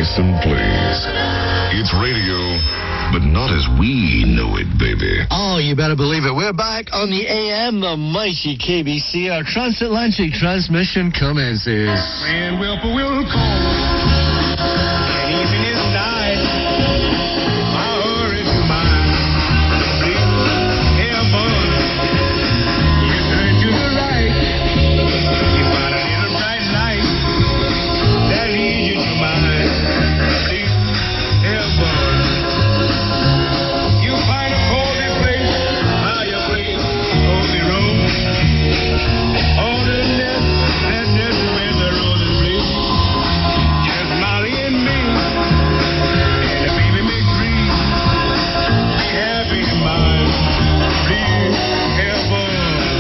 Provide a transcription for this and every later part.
Listen, please. It's radio, but not as we know it, baby. Oh, you better believe it. We're back on the AM, the mighty KBC. Our transatlantic transmission commences. And Wilfer will call. And even his night, I hurry to mine. Please, heaven, you turn to the right. You find a little bright light that leads you to mine. Please, heaven, you find a cozy place, fireplace, cozy room. All the nest, that nest where the roses bloom. Just Molly and me, and the baby make three. Be happy in mine, please, heaven.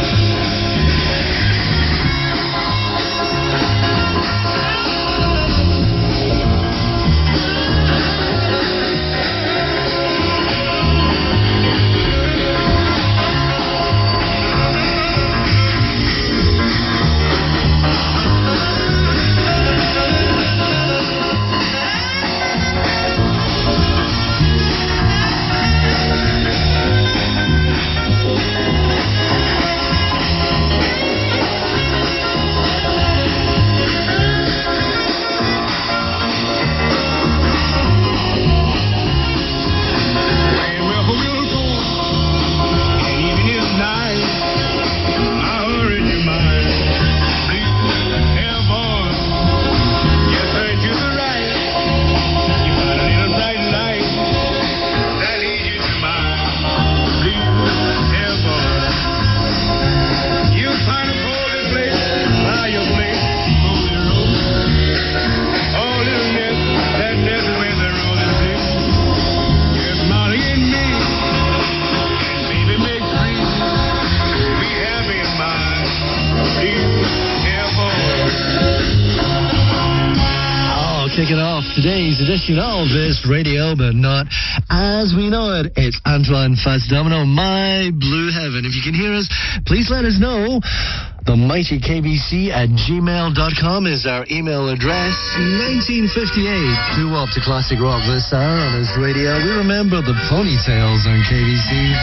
Kicking off today's edition of this radio, but not as we know it. It's Antoine Fats-Domino, My Blue Heaven. If you can hear us, please let us know. The mighty KBC at gmail.com is our email address. 1958, doo-wop to classic rock this hour on this radio. We remember the Ponytails on KBC.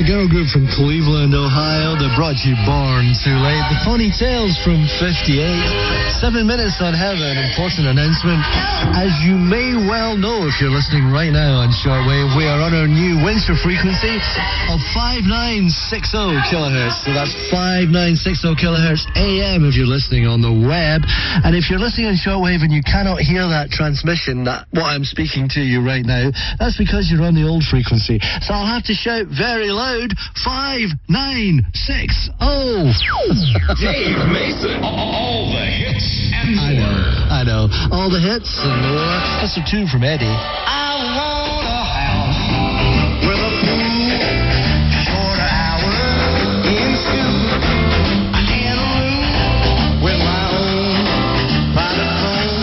girl group from Cleveland, Ohio, that brought you Born Too Late. The Funny Tales from 58. 7 minutes on Heaven. Important announcement. As you may well know if you're listening right now on shortwave, we are on our new winter frequency of 5960 kilohertz. So that's 5960 kilohertz AM if you're listening on the web. And if you're listening on shortwave and you cannot hear that transmission, that what I'm speaking to you right now, that's because you're on the old frequency. So I'll have to shout very loud, 5960. Dave Mason. All the hits and more. I know. All the hits and more. That's a tune from Eddie. I want a house with a pool, shorter hours in school, and a room with my own private room.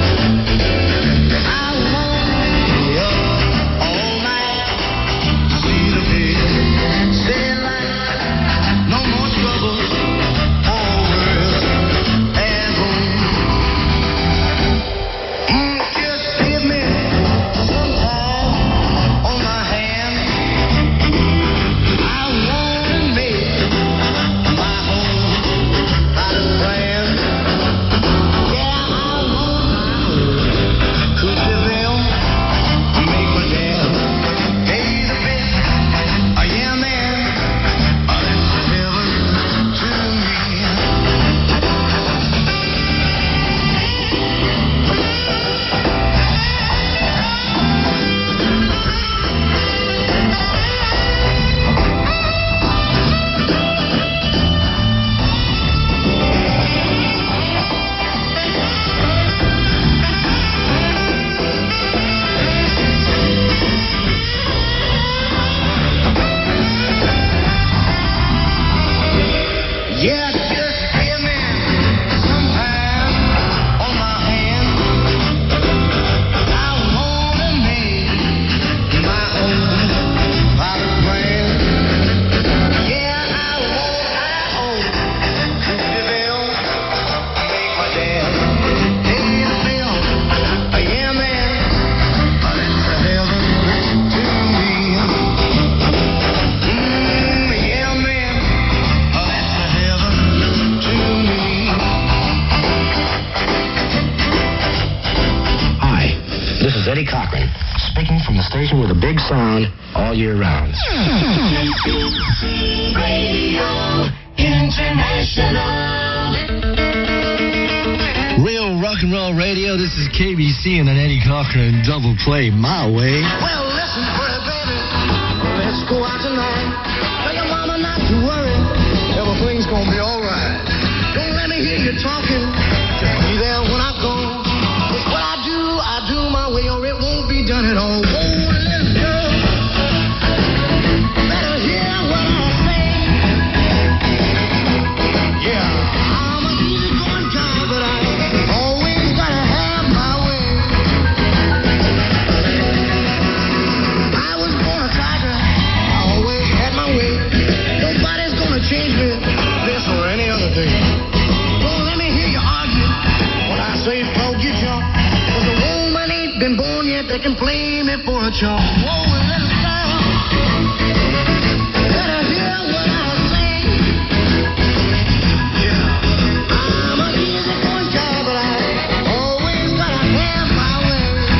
I want to be up all night to see the big city light. No more troubles or worries at home. Just give me some time on my hands. I want to make my home out of plan. Yeah, I want my home could prevail, make my dad pay the bill. Yeah, man, that's heaven to me. Yeah, just give me some time on my hands. I wanna make my own private plan. Yeah, I want to prevail, make my dad pay the bill. Yeah, man, that's heaven to me. Yeah, man, that's heaven to me. Hi, this is Eddie Cochran, speaking from the station with a big sound all year round. Radio International. Real rock and roll radio. This is KBC and an Eddie Cochran double play my way. Well, listen, pretty baby, let's go out tonight. Tell your mama not to worry, everything's gonna be alright. Don't let me hear you talking, just be there when I go. It's what I do my way, or it won't be done at all. Oh, little girl, better hear what I say. Yeah, I'm a easygoing guy, but I always gotta have my way. I was born a tiger, I always had my way. Nobody's gonna change me this or any other day. Don't let me hear you argue when I say frog you jump. 'Cause a woman ain't been born yet that can play me for a chump. Whoa, little girl, better hear what I say. Yeah, I'm a easygoing guy, but I always gotta have my way.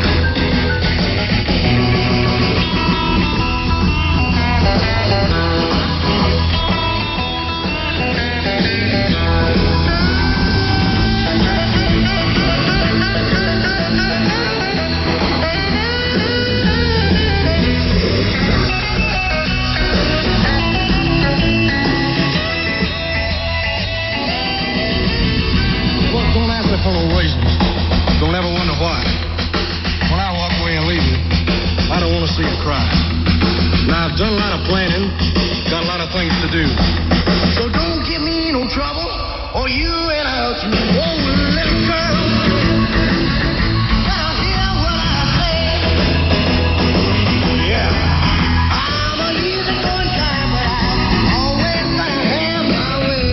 Look, don't ask me for no reasons. Don't ever wonder why. When I walk away and leave you, I don't want to see you cry. Now, I've done a lot of planning, got a lot of things to do. So don't give me no trouble, or you and I'll through. Whoa, little girl, better hear what I say. Yeah, I'm a easygoing guy, but I always gotta have my way.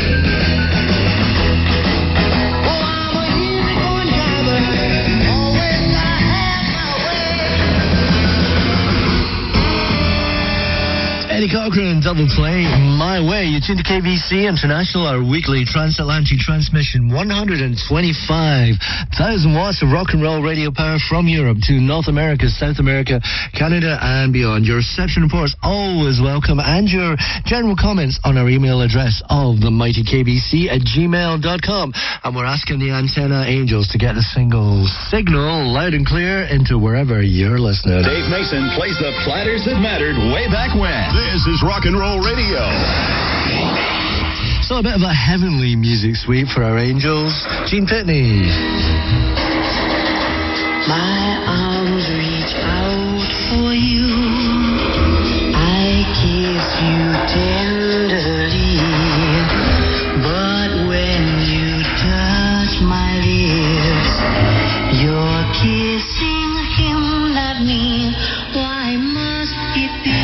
Oh, I'm a easygoing guy, but I always gotta have my way. Cochran, double play My Way. You tune to KBC International, our weekly transatlantic transmission. 125,000 watts of rock and roll radio power from Europe to North America, South America, Canada, and beyond. Your reception reports always welcome, and your general comments on our email address of themightykbc@gmail.com. And we're asking the Antenna Angels to get the single signal loud and clear into wherever you're listening. Dave Mason plays the platters that mattered way back when. This is Rock and Roll Radio. So a bit of a heavenly music suite for our angels. Gene Pitney. My arms reach out for you. I kiss you tenderly. But when you touch my lips, you're kissing him, not me. Why must it be?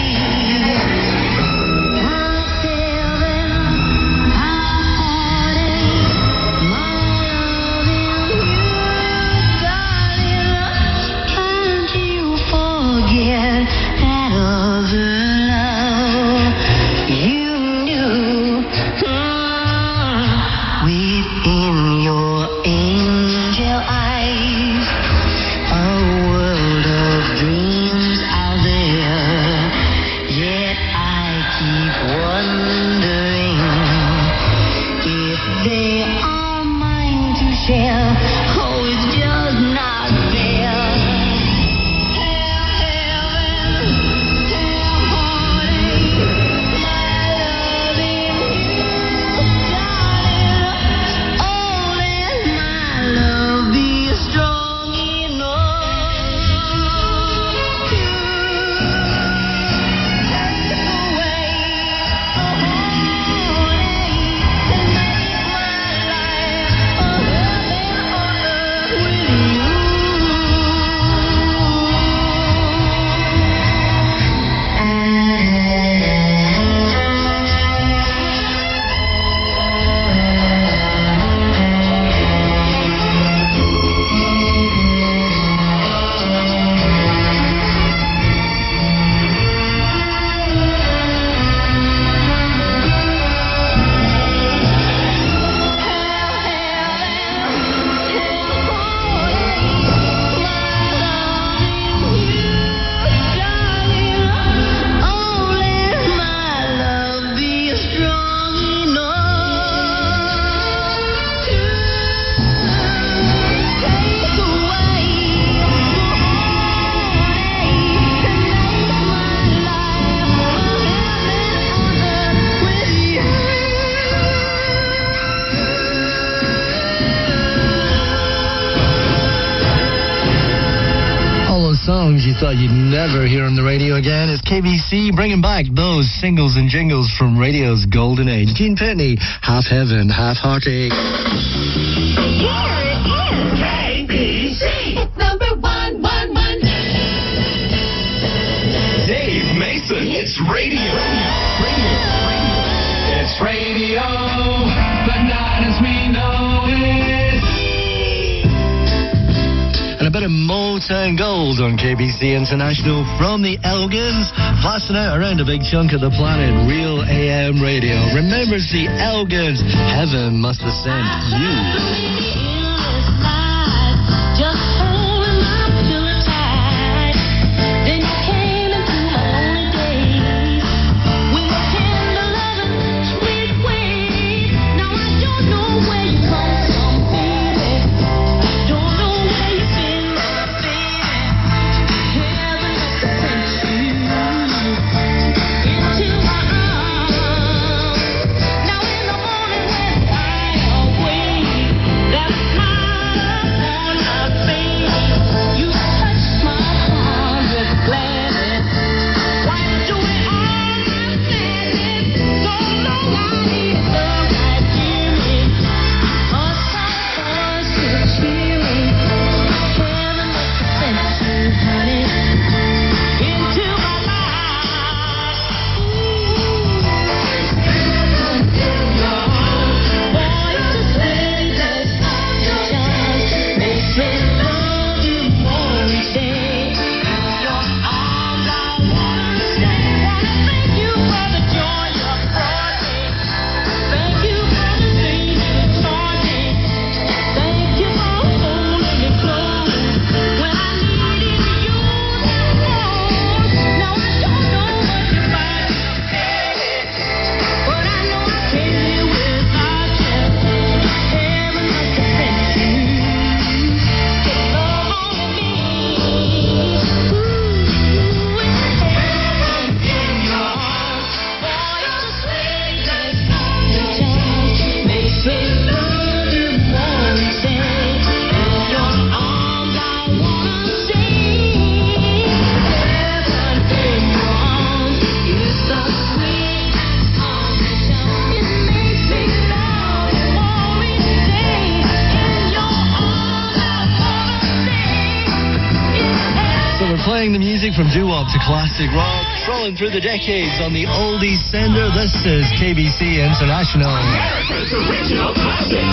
Songs you thought you'd never hear on the radio again. It's KBC bringing back those singles and jingles from radio's golden age. Gene Pitney, Half Heaven, Half Heartache. Here it is, KBC. It's number 111. Dave Mason. It's radio. It's radio, but not as we know it. And a bit of Motown Gold on KBC International from the Elgins, blasting out around a big chunk of the planet. Real AM radio remembers the Elgins. Heaven must have sent you. That's we're playing the music from doo-wop to classic rock, strolling through the decades on the oldies sender. This is KBC International. America's original classics.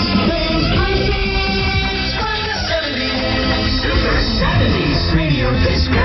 Super 70s Radio Disco.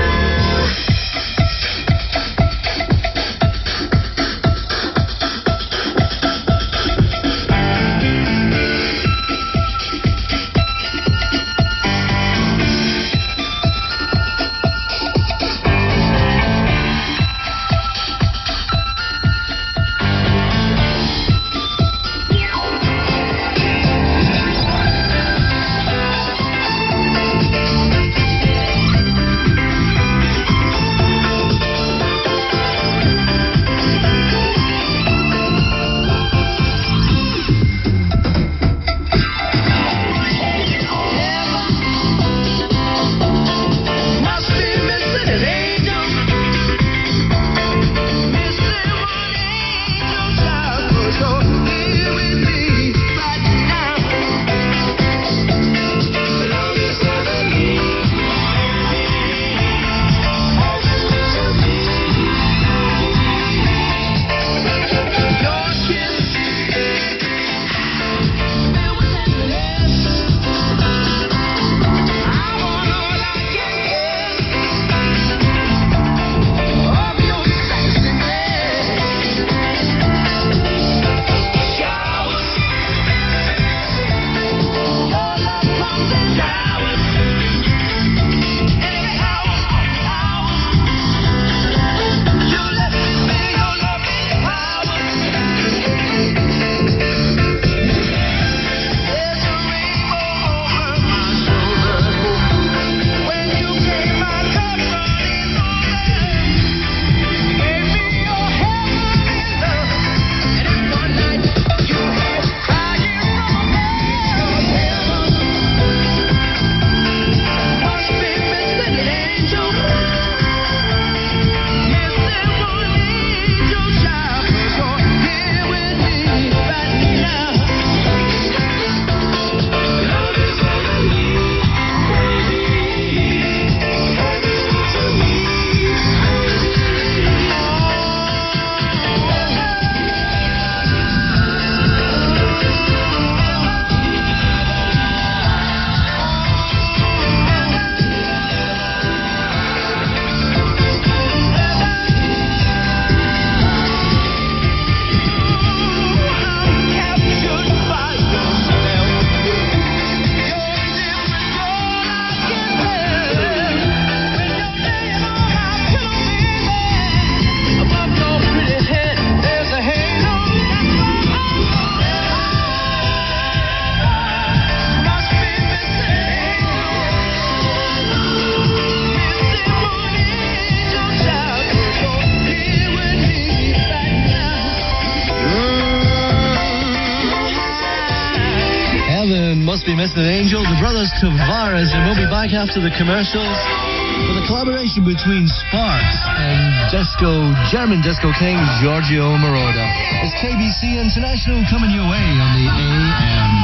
Must Be Missing an Angel, the brothers Tavares, and we'll be back after the commercials with a collaboration between Sparks and German disco king Giorgio Moroder. It's KBC International coming your way on the AM.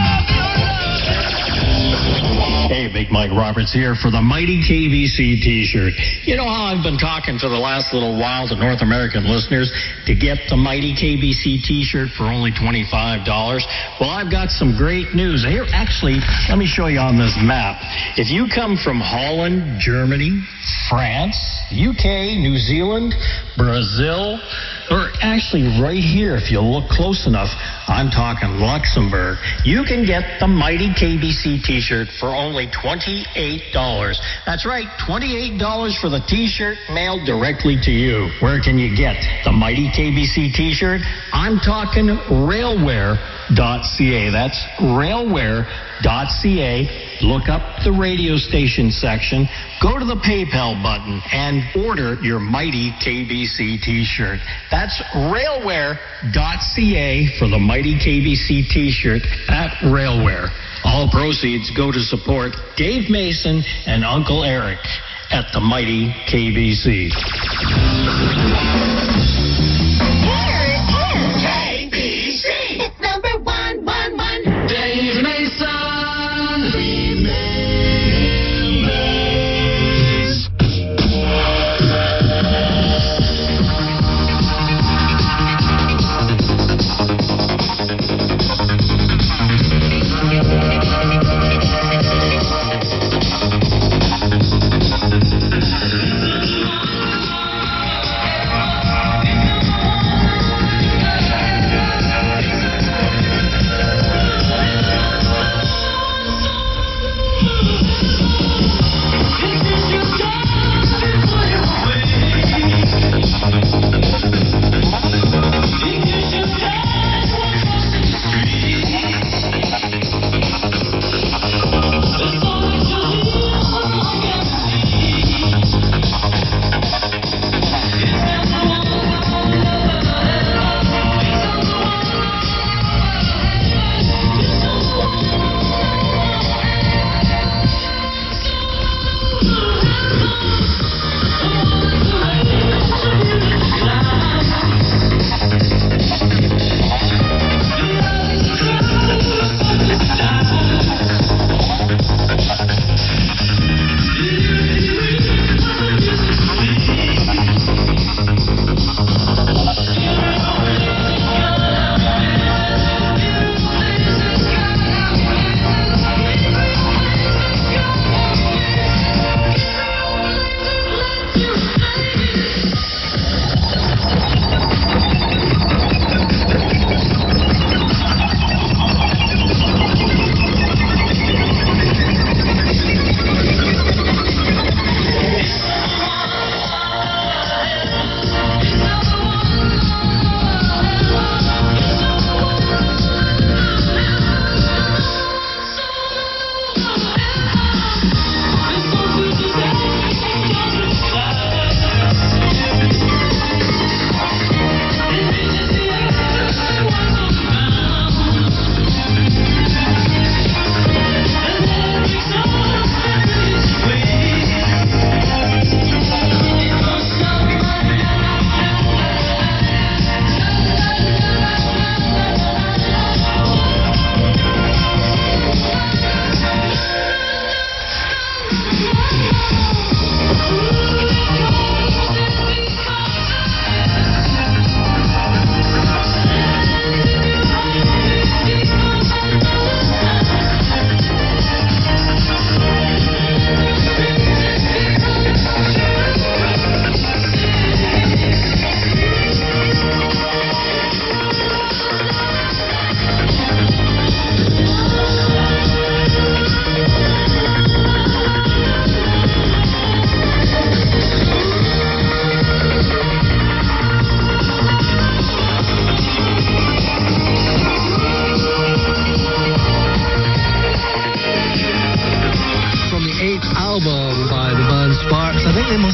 Hey, Big Mike Roberts here for the Mighty KBC t-shirt. You know how I've been talking for the last little while to North American listeners to get the Mighty KBC t-shirt for only $25? Well, I've got some great news. Here, actually, let me show you on this map. If you come from Holland, Germany, France, UK, New Zealand, Brazil, or actually right here, if you look close enough, I'm talking Luxembourg, you can get the Mighty KBC t-shirt for only $28. That's right, $28 for the t-shirt mailed directly to you. Where can you get the Mighty KBC t-shirt? I'm talking railware.ca. That's railware.ca. Look up the radio station section, go to the PayPal button, and order your Mighty KBC t-shirt. That's railware.ca for the Mighty KBC t-shirt at Railware. All proceeds go to support Dave Mason and Uncle Eric at the Mighty KBC. Here it is. KBC. It's number 111. Dave Mason.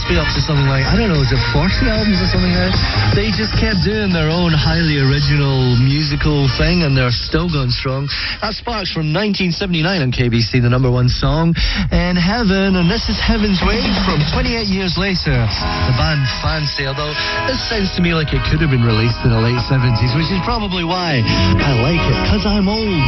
must be up to something like, I don't know, is it 40 albums or something like that? They just kept doing their own highly original musical thing, and they're still going strong. That's Sparks from 1979 on KBC, the number one song in Heaven, and this is Heaven's Way from 28 years later. The band Fancy, although this sounds to me like it could have been released in the late 70s, which is probably why I like it, because I'm old.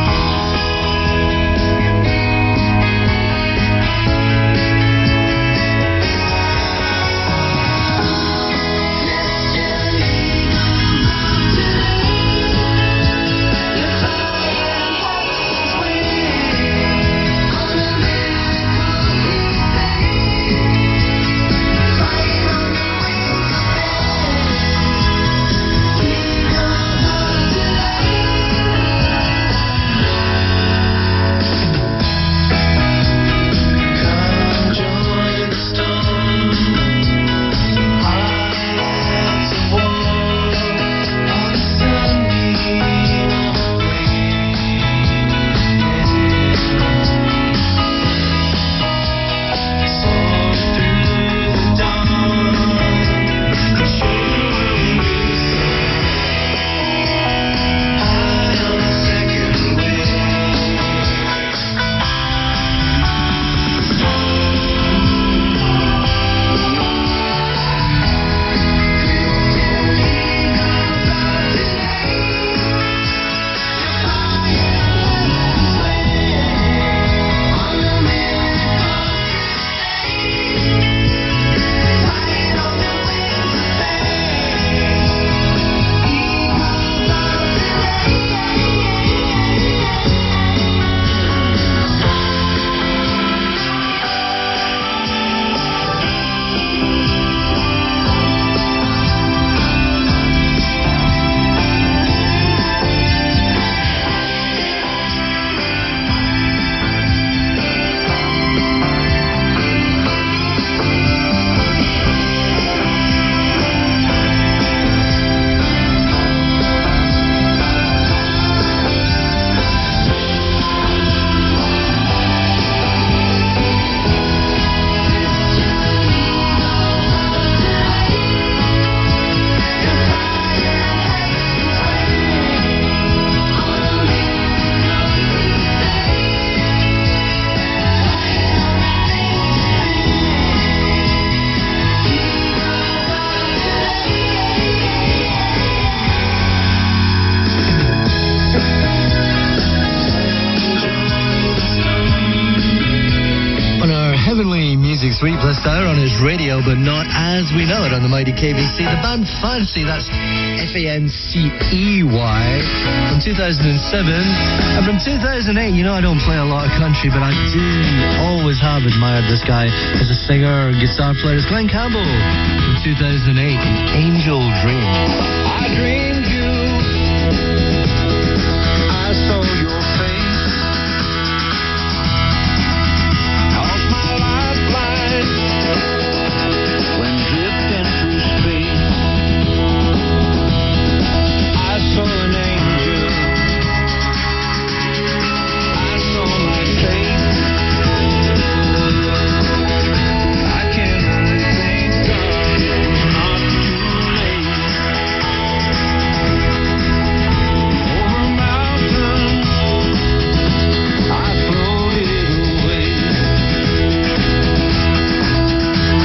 Sweet Bliss Hour on his radio, but not as we know it on the mighty KBC. The band Fancy, that's F-A-N-C-E-Y, from 2007. And from 2008, you know I don't play a lot of country, but I do always have admired this guy as a singer, guitar player. It's Glenn Campbell from 2008, Angel Dream. I dreamed you, I saw your face, cause my lifeline when drifting through space. I saw an angel, I saw my fate. I can only thank God it was not too late. Over a mountain I floated away.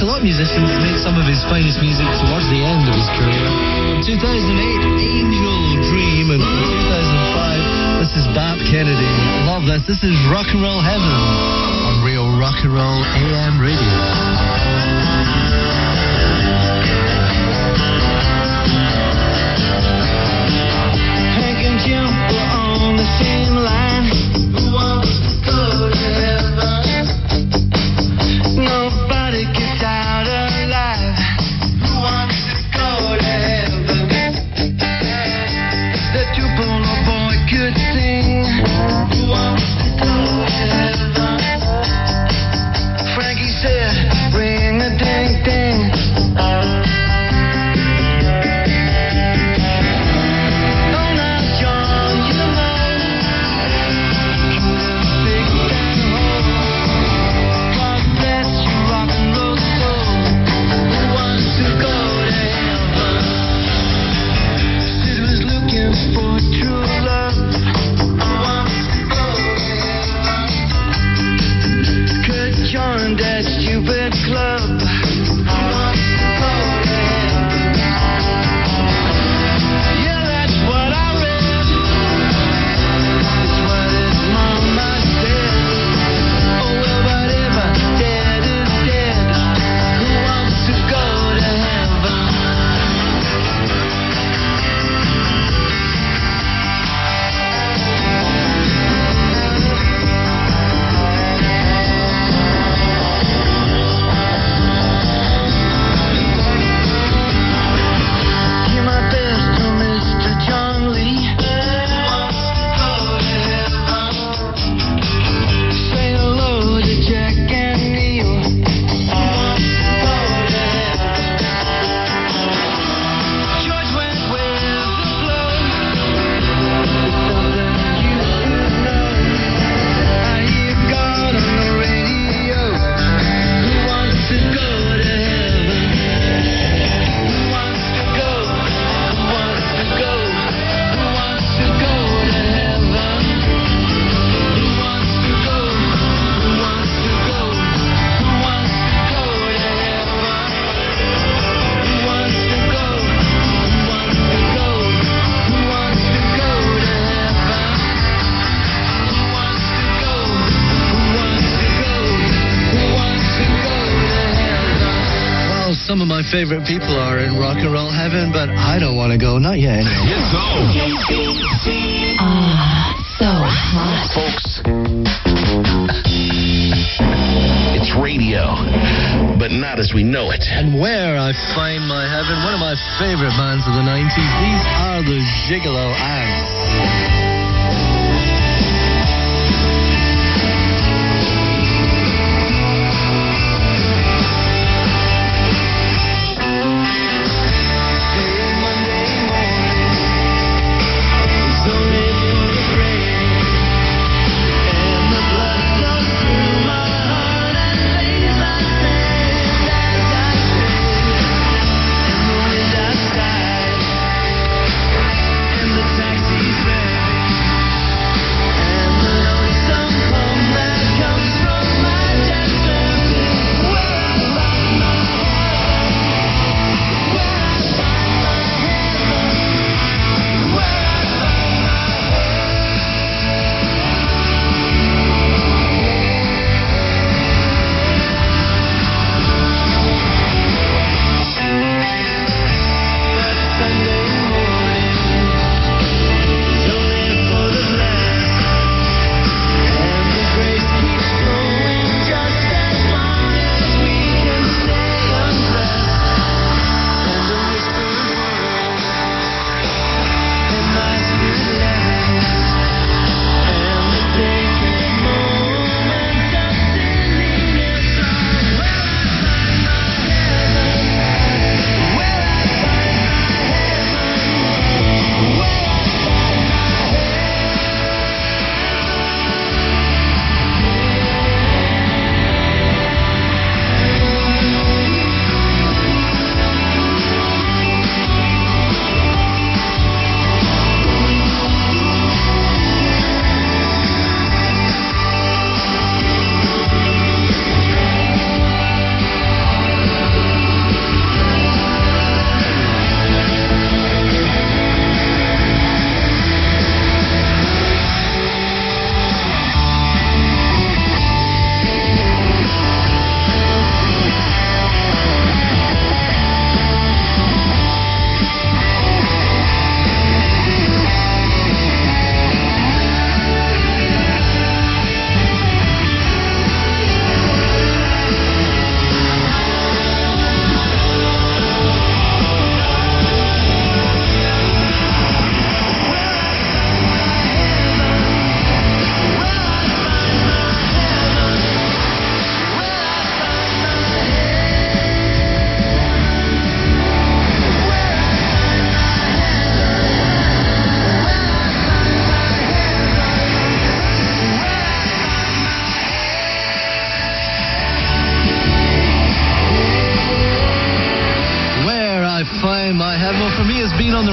like a lot of musicians, made some of his finest music towards the end of his career. From 2008, Angel Dream, and from 2005, this is Bap Kennedy. Love this. This is Rock and Roll Heaven on Real Rock and Roll AM Radio. Hank and Jim were on the same line. Who wants to go to heaven? Nobody gets out alive. Who wants to go to heaven? The Tupelo boy could sing. Who wants to go to heaven? Frankie said, ring a ding ding. For true love, could join that stupid club. Yeah, that's what I read. That's what his mama said. Oh well, whatever, dead is dead. Who wants to go to heaven? Give my best to Mr. John Lee. Say hello to Jack and Neil. George went with the flow. It's something you should know. I hear God on the radio. Who wants to go to heaven? Who wants to go? Who wants to go? Who wants to go to heaven? Who wants to go? Who wants to go? Who wants to go to heaven? Who wants to go? Who wants to go? Who wants to go to heaven? Who wants to go? Who wants to go? Who wants to go to heaven? Well, some of my favorite people are in Rock and Roll Heaven, but I don't want to go. Not yet, anyway. It's on. So hot. Folks, it's radio, but not as we know it. And where I find my heaven, one of my favorite bands of the 90s, these are the Gigolo Ants. And the taxi's very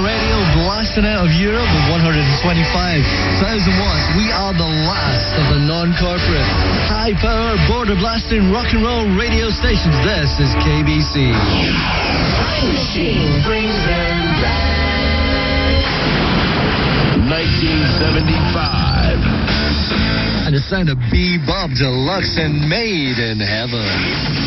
radio, blasting out of Europe with 125,000 watts. We are the last of the non-corporate, high-power, border-blasting rock and roll radio stations. This is KBC. Time Machine brings them back. 1975. And the sound of Bebop Deluxe and Made in Heaven.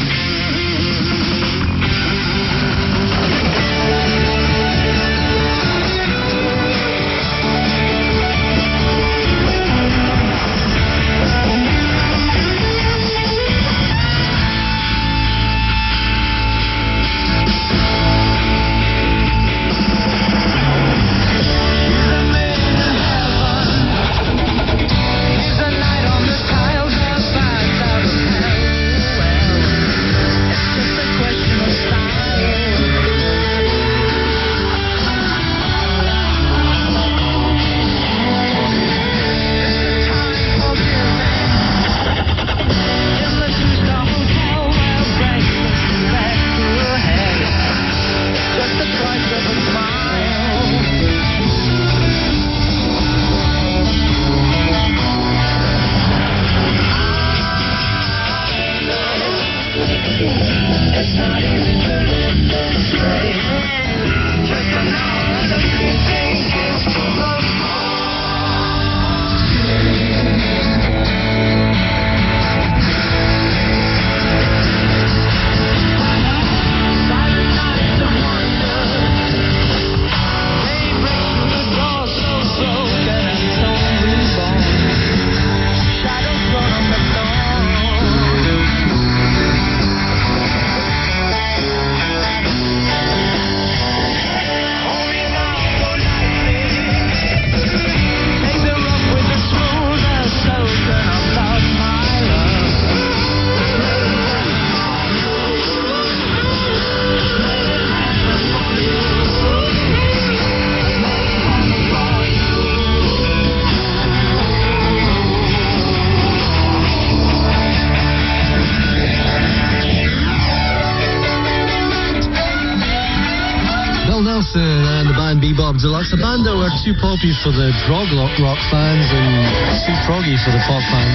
And the band Bebop Deluxe, a band that were too poppy for the prog rock fans and too proggy for the pop fans.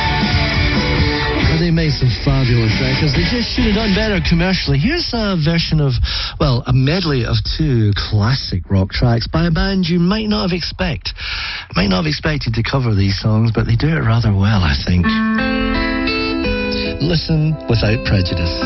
But they made some fabulous records. They just should have done better commercially. Here's a version of, well, a medley of two classic rock tracks by a band you might not have expected to cover these songs, but they do it rather well, I think. Listen Without Prejudice.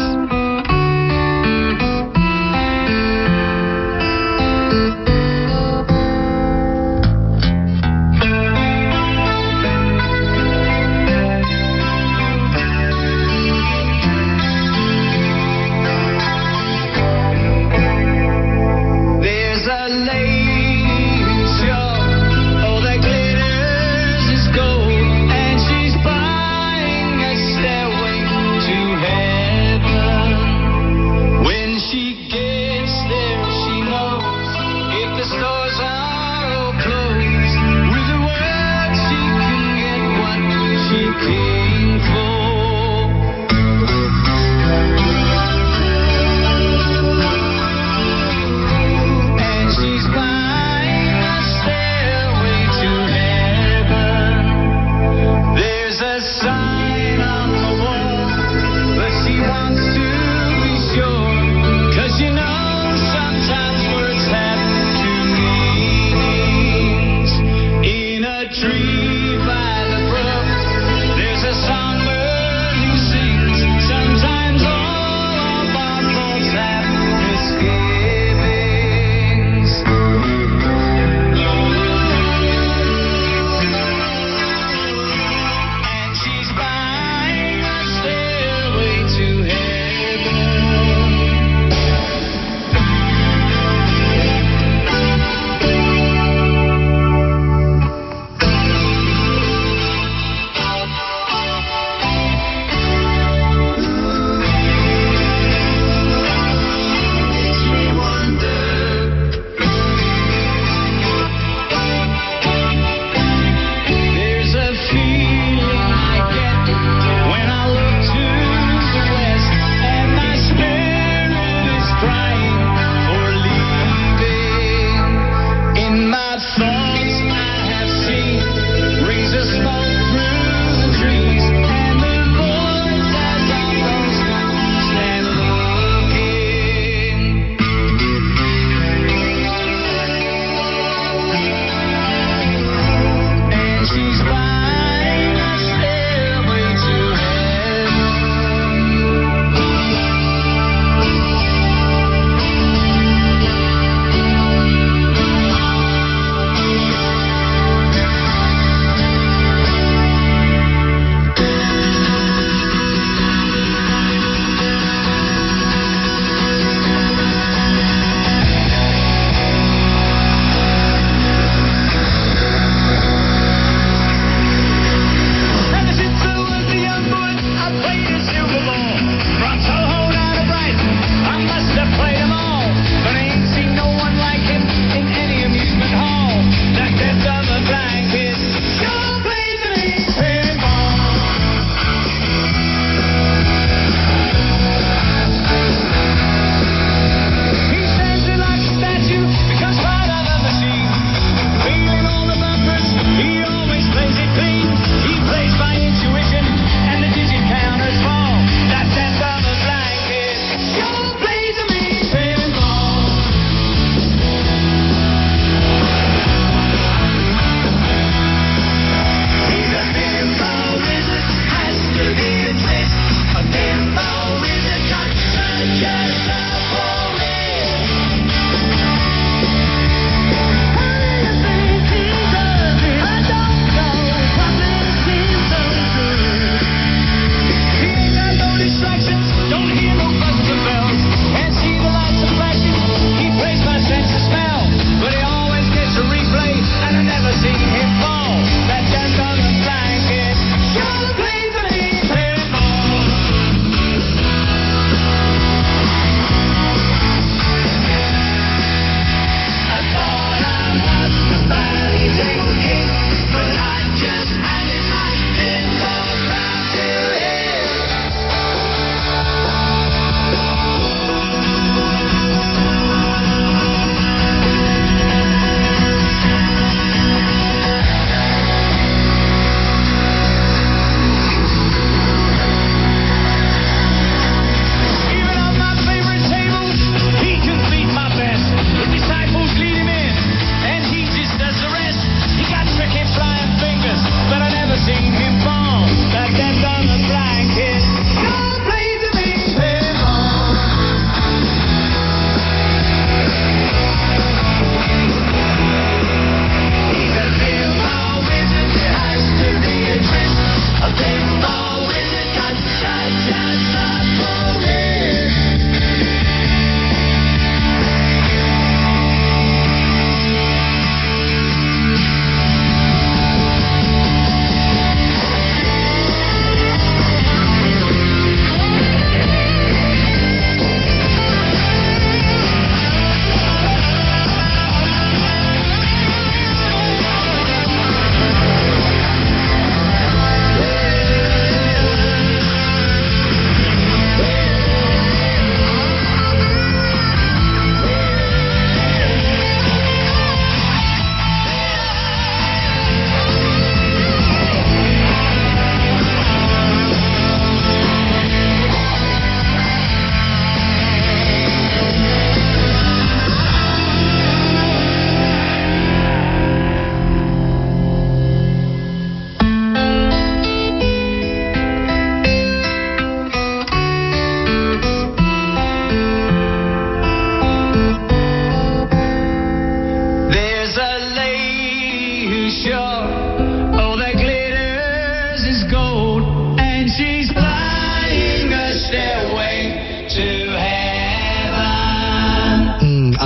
Stairway to heaven.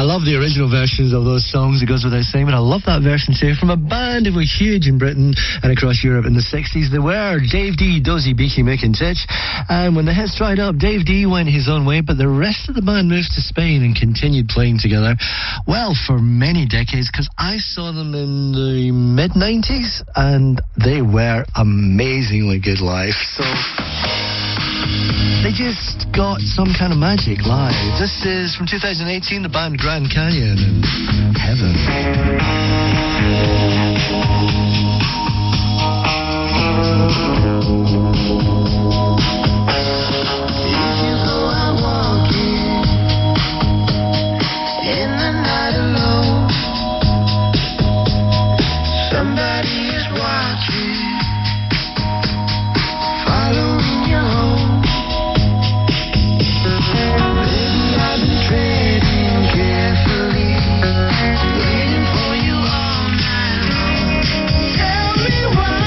I love the original versions of those songs, it goes without saying, but I love that version too from a band who were huge in Britain and across Europe in the 60s. They were Dave D, Dozy, Beaky, Mick and Titch. And when the hits dried up, Dave D went his own way, but the rest of the band moved to Spain and continued playing together, well, for many decades, because I saw them in the mid-90s and they were amazingly good live. So they just got some kind of magic live. This is from 2018, the band Grand Canyon and Heaven. If you go out walking in the night alone, somebody is watching, following you home. Baby, I've been treading carefully, waiting for you all night long. Tell me why.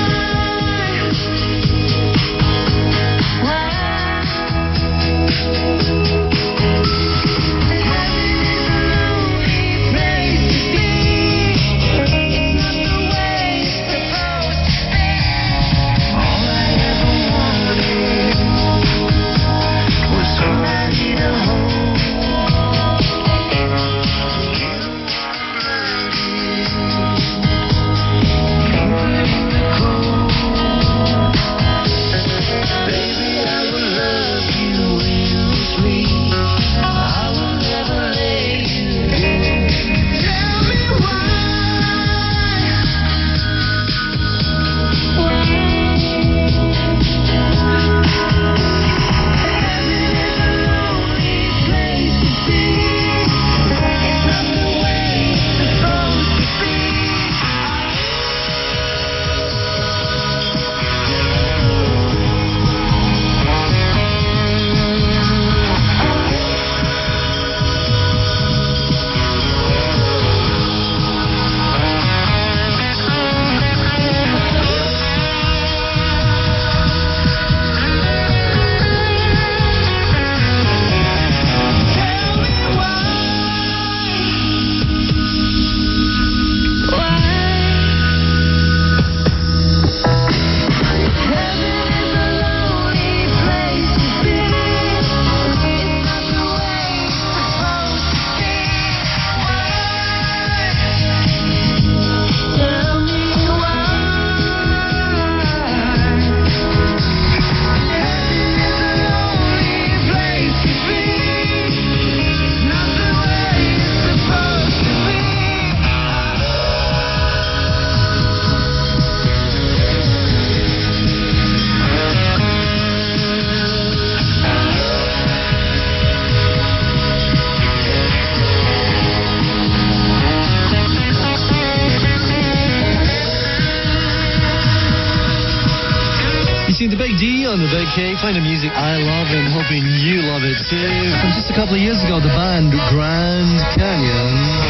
The Big D on the Big K, playing the music I love and hoping you love it too. From just a couple of years ago, the band Grand Canyon.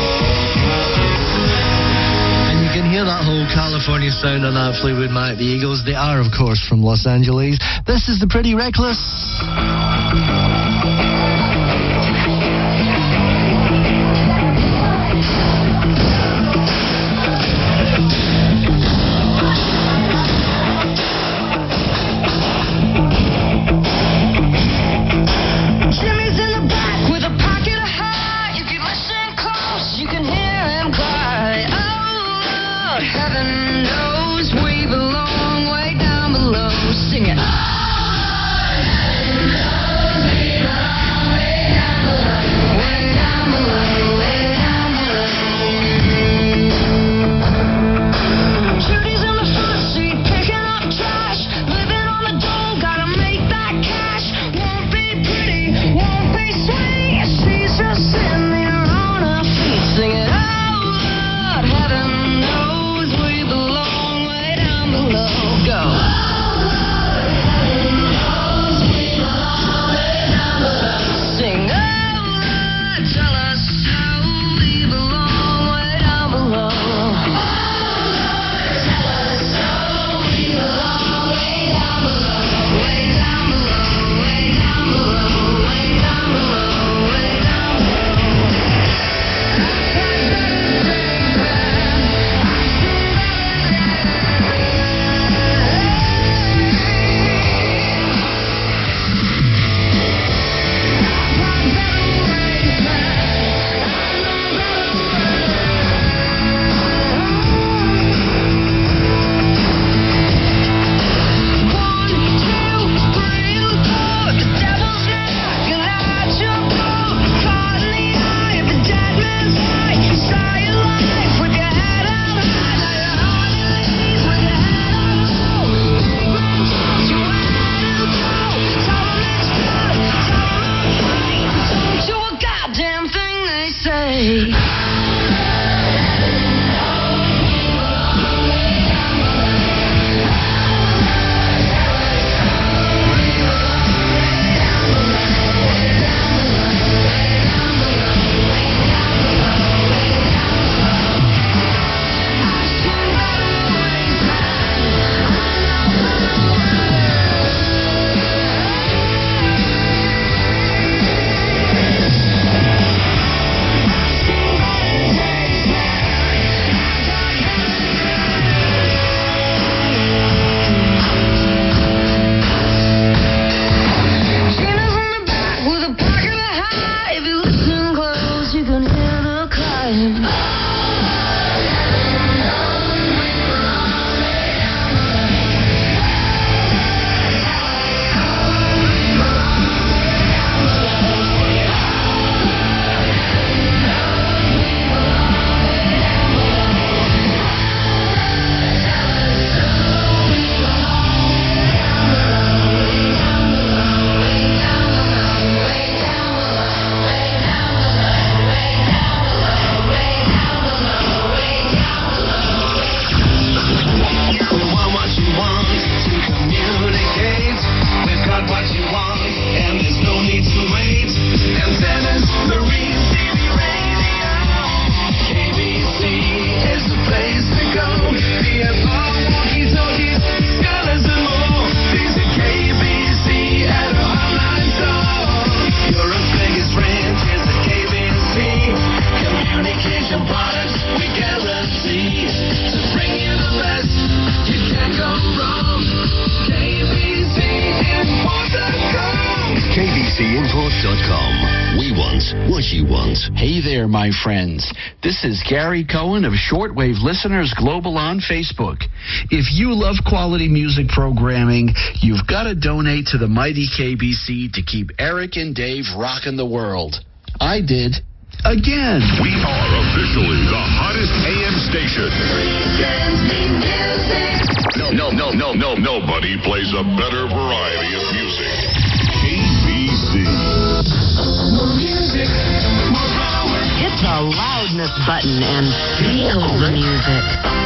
And you can hear that whole California sound on that Fleetwood Mac, the Eagles. They are, of course, from Los Angeles. This is the Pretty Reckless. Sing it. what you want. Hey there, my friends. This is Gary Cohen of Shortwave Listeners Global on Facebook. If you love quality music programming, you've got to donate to the mighty KBC to keep Eric and Dave rocking the world. I did. Again. We are officially the hottest AM station. Nobody plays a better variety of music. KBC. More music, more power. Hit the loudness button and feel the music.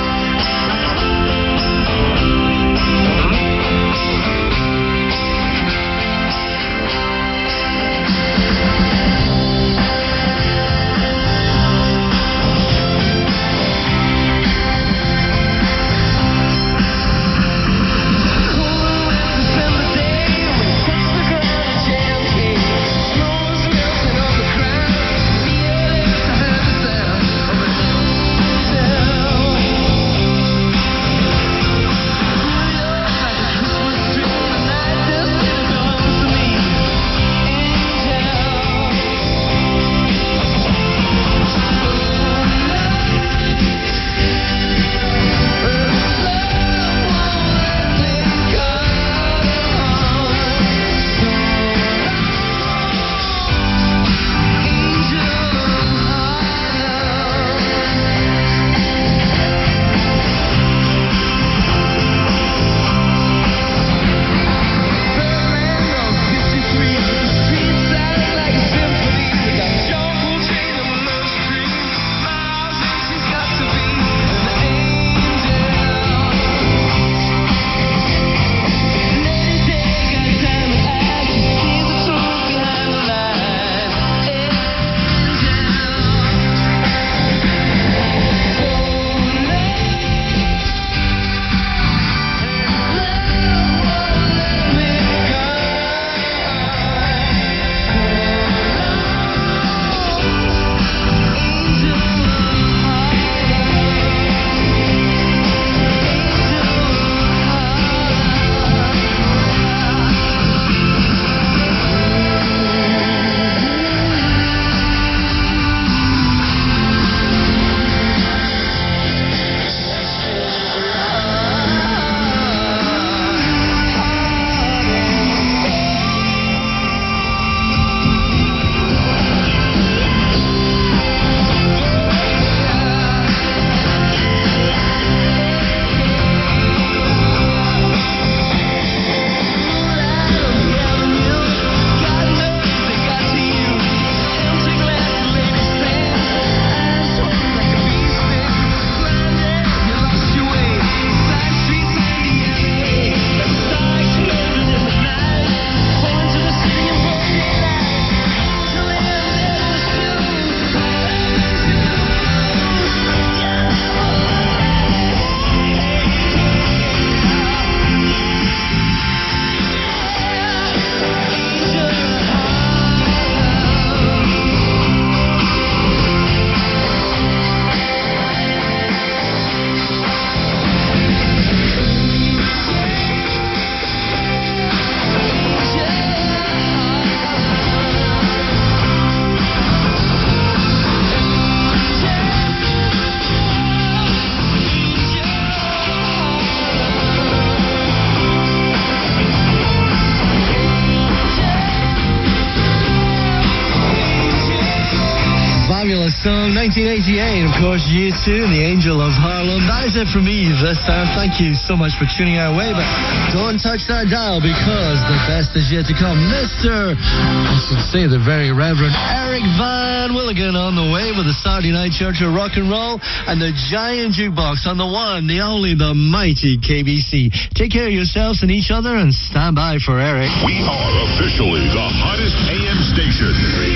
Song 1988, of course, U2 and the Angel of Harlem. That is it for me this time. Thank you so much for tuning our way, but don't touch that dial because the best is yet to come. Mr. I should say the very Reverend Eric Van Willigan on the way with the Saturday Night Church of Rock and Roll and the giant jukebox on the one, the only, the mighty KBC. Take care of yourselves and each other and stand by for Eric. We are officially the hottest AM station.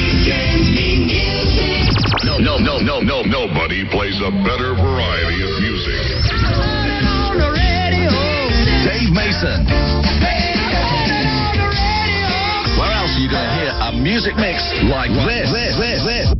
Nobody plays a better variety of music. Dave Mason. Where else are you going to hear a music mix like this?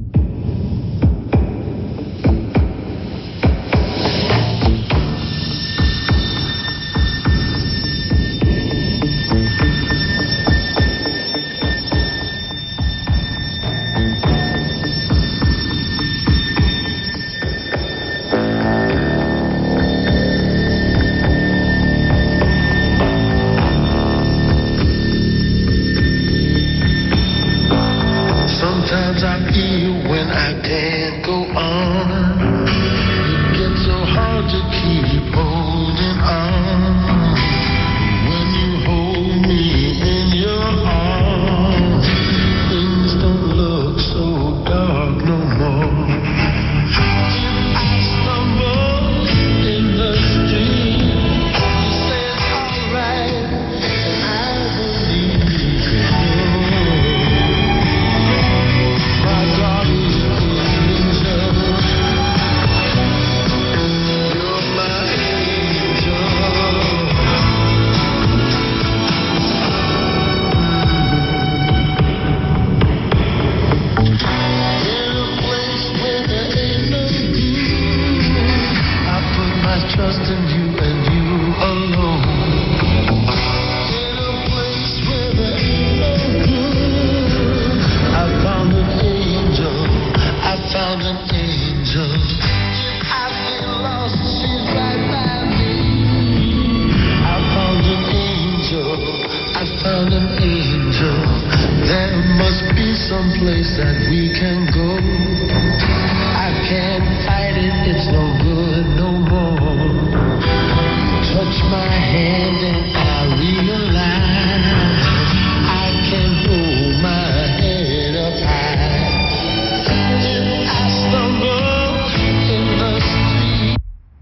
that we can go. I can't fight it, it's no good no more. You touch my hand and I realize I can hold my head up high. If I stumble in the street.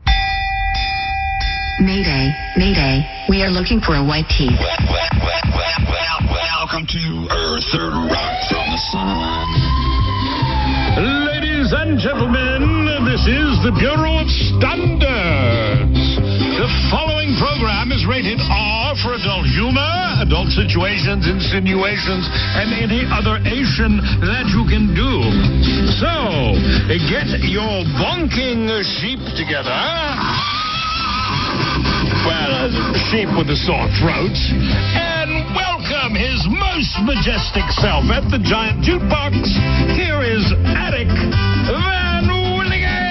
Mayday, Mayday, we are looking for a white tee. Welcome to Earth Rock from the Sun. Ladies and gentlemen, this is the Bureau of Standards. The following program is rated R for adult humor, adult situations, insinuations, and any other Asian that you can do. So, get your bonking sheep together. Well, sheep with a sore throat. And welcome his most majestic self at the giant jukebox. Here is Attic Van Willigen.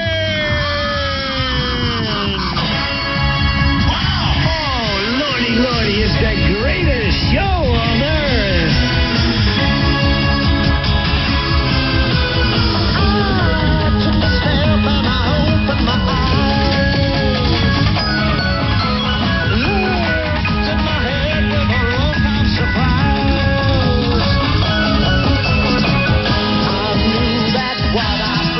Wow. Oh, lordy, lordy, it's the greatest show on earth. I took a step and I opened my eyes. What I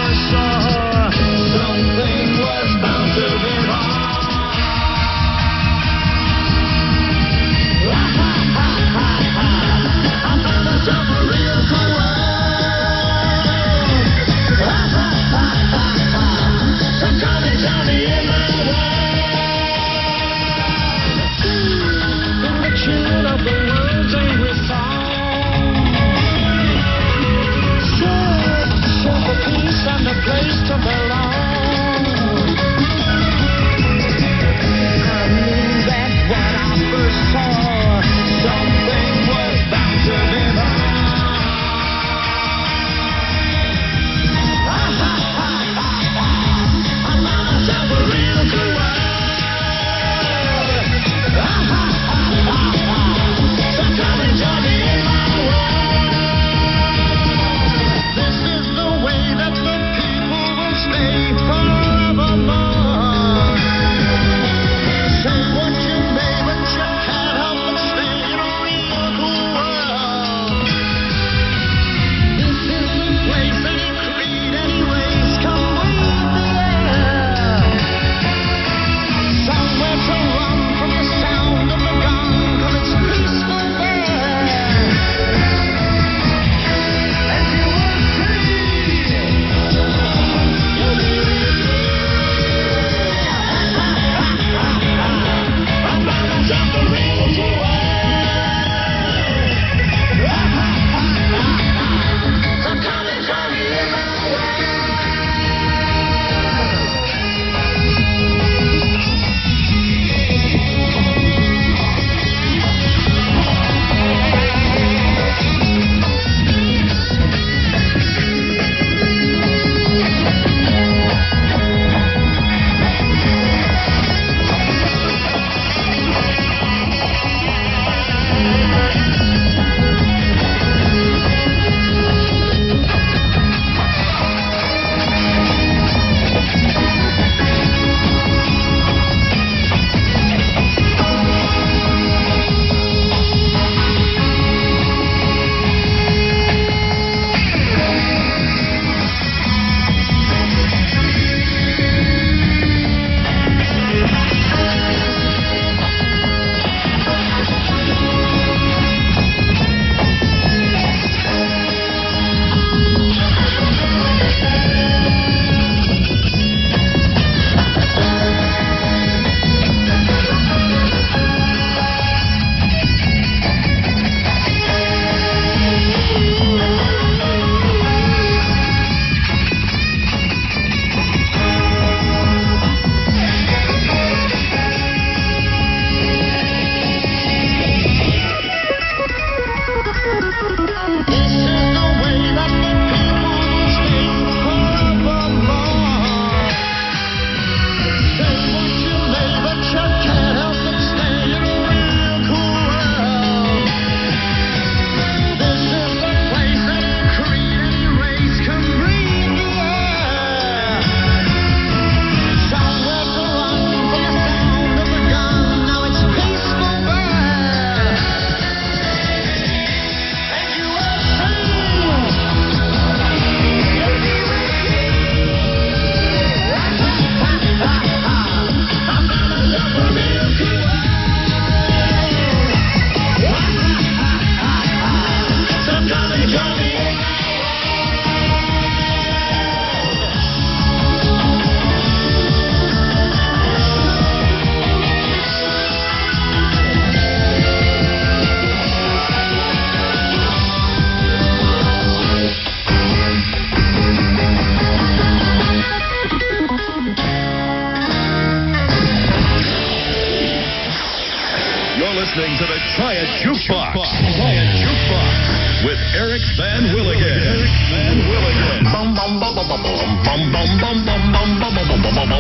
listening to the Try It Jukebox. Try It Jukebox with Eric Van Willigan. Eric Van Willigan. Bum bum bum bum bum bum bum bum bum bum bum bum bum bum bum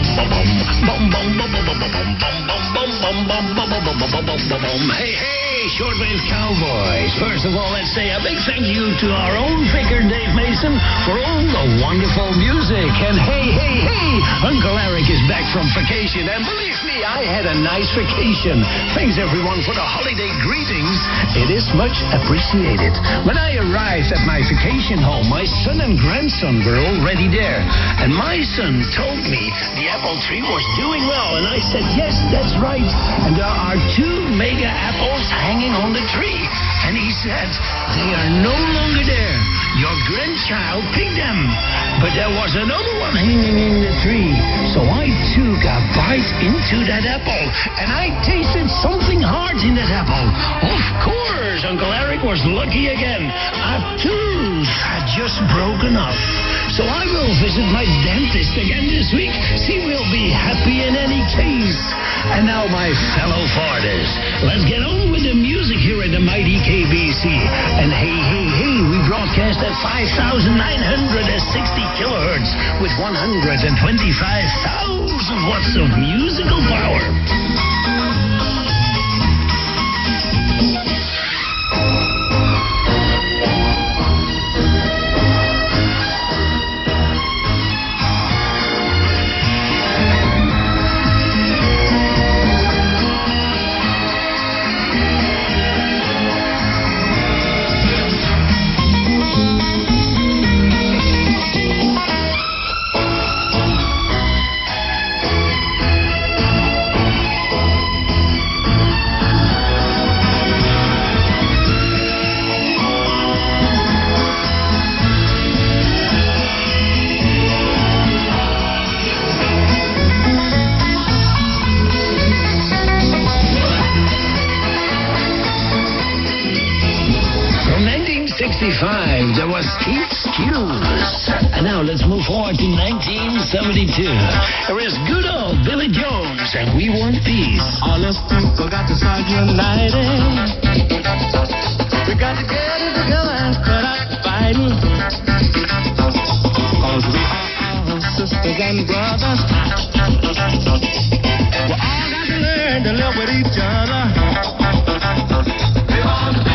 Hey, hey, Shortwave Cowboys. First of all, let's say a big thank you to our own vicar, Dave Mason, for all the wonderful music. And hey, hey, hey, Uncle Eric is back from vacation. And believe me, I had a nice vacation. Thanks, everyone, for the holiday greetings. It is much appreciated. When I arrived at my vacation home, my son and grandson were already there. And my son told me the apple tree was doing well. And I said, yes, that's right. And there are 2 mega apples hanging on the tree. And he said, they are no longer there. Your grandchild picked them. But there was another one hanging in the tree. So I took a bite into that apple. And I tasted something hard in that apple. Of course, Uncle Eric was lucky again. A tooth had just broken off. So I will visit my dentist again this week. She will be happy in any case. And now, my fellow farters, let's get on with the music here at the mighty KBC. And hey, hey, hey, we broadcast at 5,960 kilohertz with 125,000 watts of musical power. There was Keith's Cues. And now let's move forward to 1972. There is good old Billy Jones, and We Want Peace. All us people got to start uniting. We got to get it together and cut out the fighting. Cause we are all sisters and brothers. We all got to learn to live with each other. We want peace.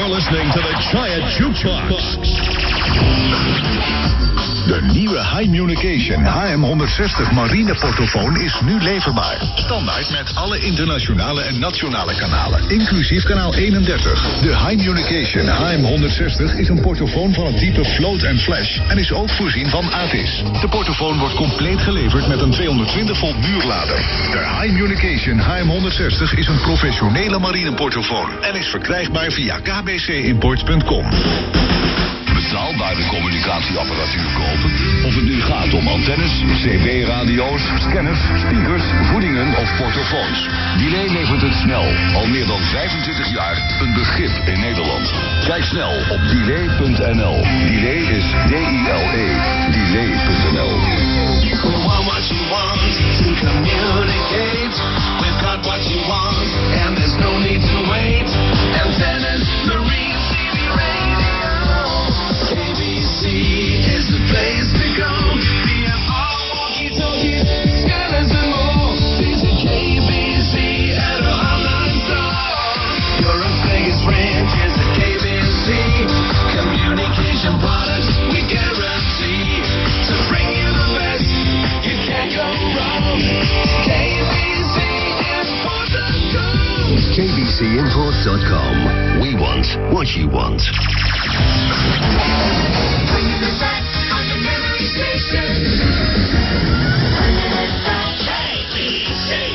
You're listening to the Giant Jukebox. De nieuwe Hi-Communication HM160 marine portofoon is nu leverbaar. Standaard met alle internationale en nationale kanalen, inclusief kanaal 31. De Hi-Communication HM160 is een portofoon van het type Float and Flash en is ook voorzien van ATIS. De portofoon wordt compleet geleverd met een 220 volt muurlader. De Hi-Communication HM160 is een professionele marine portofoon en is verkrijgbaar via kbcimports.com. Betaalbare communicatieapparatuur kopen? Of het nu gaat om antennes, CB-radio's, scanners, speakers, voedingen of portofoons. Delay levert het snel. Al meer dan 25 jaar een begrip in Nederland. Kijk snel op delay.nl. Delay is D-I-L-E. Delay.nl. We want what you want to communicate. We've got what you want, and there's no need to wait. Antennas, marine, TV, radio. KBC is the place to go. BFR, walkie-talkies, scanners and more. Visit KBC at our online store. Europe's biggest branch is at KBC. Communication products we guarantee to bring you the best. You can't go wrong. KBCImport.com. KBCImport.com. We want what you want. Bringing it back on the memory station. KBC.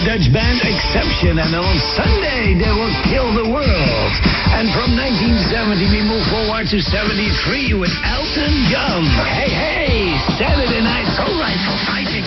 Dutch band Exception, and on Sunday they will kill the world. And from 1970 we move forward to 73 with Elton John. Hey, hey, Saturday Night Alright for Fighting.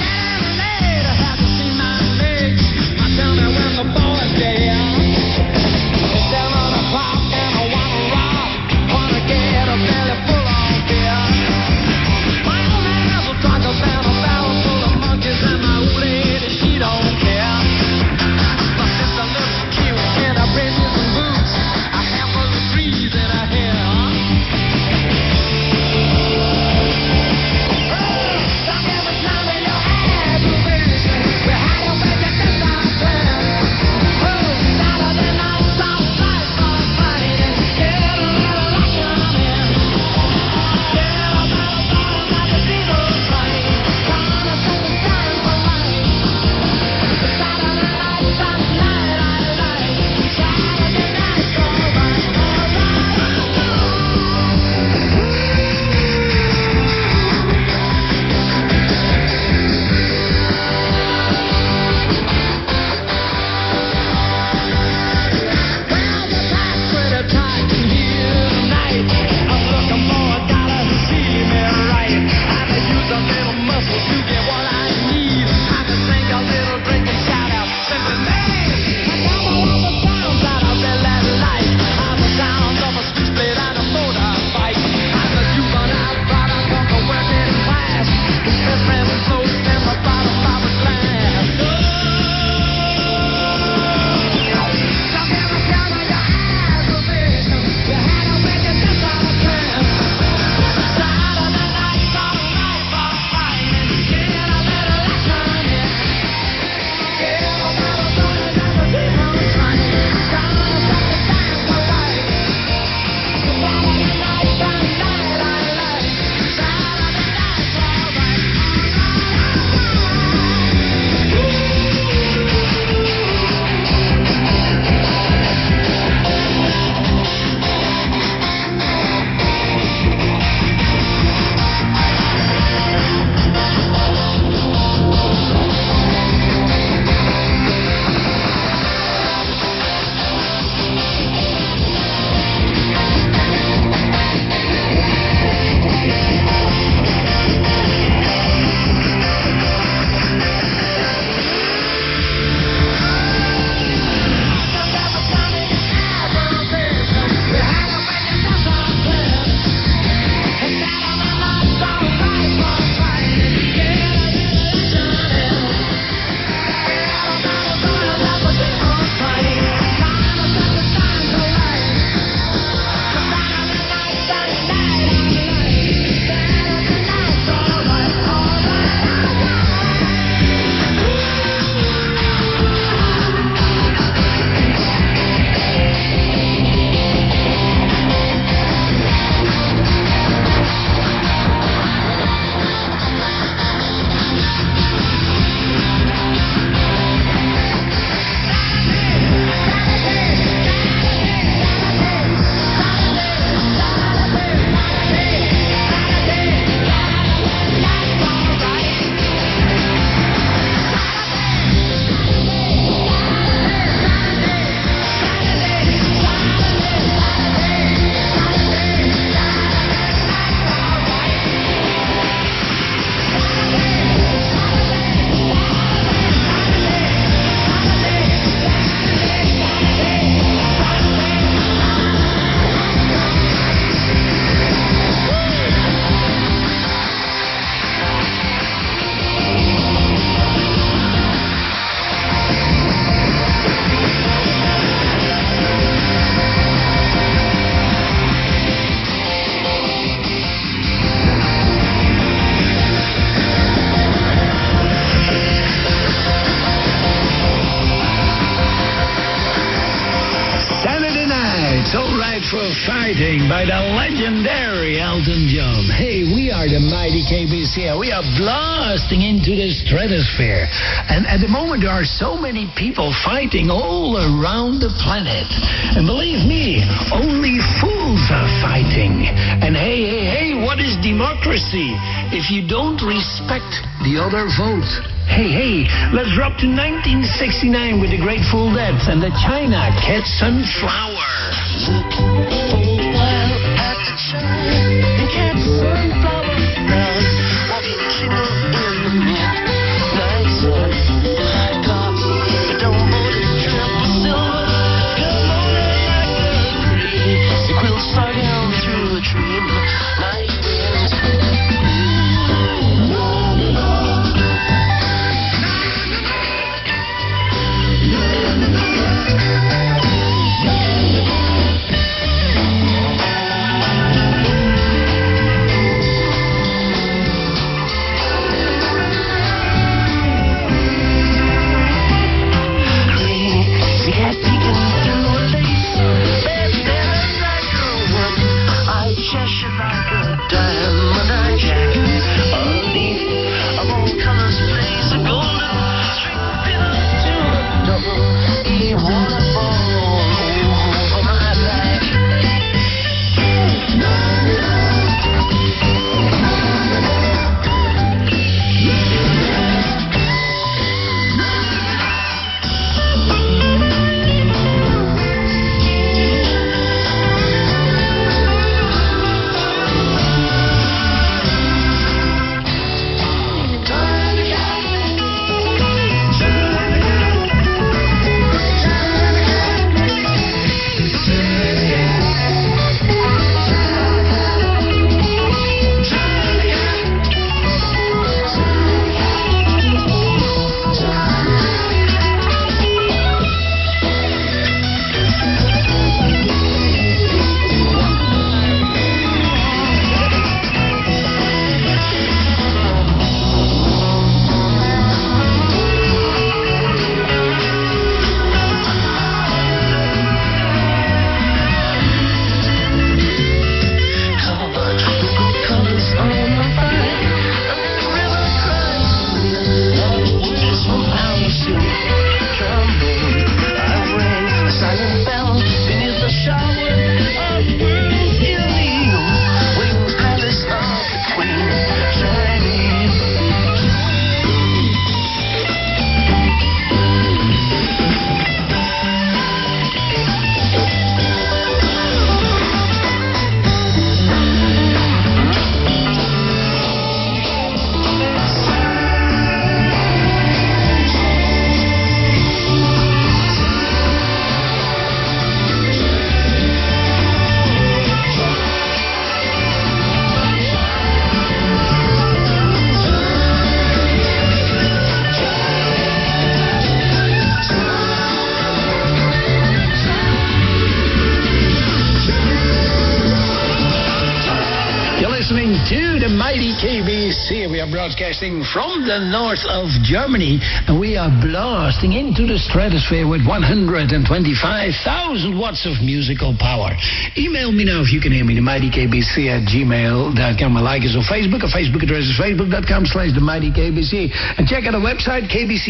Fighting by the legendary Elton John. Hey, we are the mighty KBC. We are blasting into the stratosphere. And at the moment, there are so many people fighting all around the planet. And believe me, only fools are fighting. And hey, what is democracy if you don't respect the other vote? Hey, let's drop to 1969 with the Grateful Dead and the China Cat Sunflower. Look for a while at the China Cat Sunflower. Walking single in the midnight sun. Copy, but don't vote it triple silver. Come on like a tree. The quills fly down through a dream. Night winds. Cheshire like a diamond eye jack. A leaf of all colors plays a golden string pin to a double-E waterfall over my back. To the mighty KBC. We are broadcasting from the north of Germany, and we are blasting into the stratosphere with 125,000 watts of musical power. Email me now if you can hear me, themightykbc@gmail.com. Like us on Facebook. Our Facebook address is facebook.com/themightykbc. And check out our website,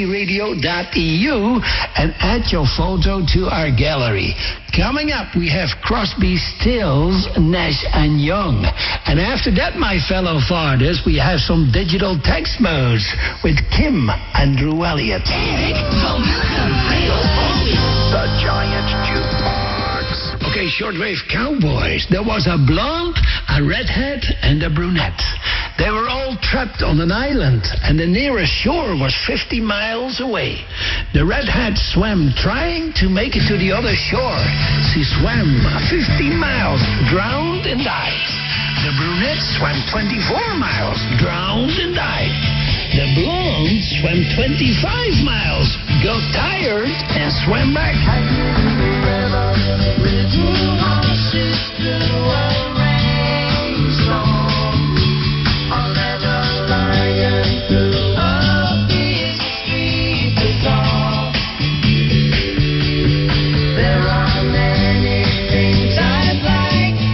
kbcradio.eu, and add your photo to our gallery. Coming up, we have Crosby, Stills, Nash and Young. And after that, my fellow fathers, we have some digital text modes with Kim and Drew Elliott. The Giant Jukebox. Okay, Shortwave Cowboys. There was a blonde, a redhead, and a brunette. They were all trapped on an island, and the nearest shore was 50 miles away. The redhead swam, trying to make it to the other shore. She swam 15 miles, drowned and died. The brunette swam 24 miles, drowned and died. The blonde swam 25 miles, got tired, and swam back. There are many things I'd like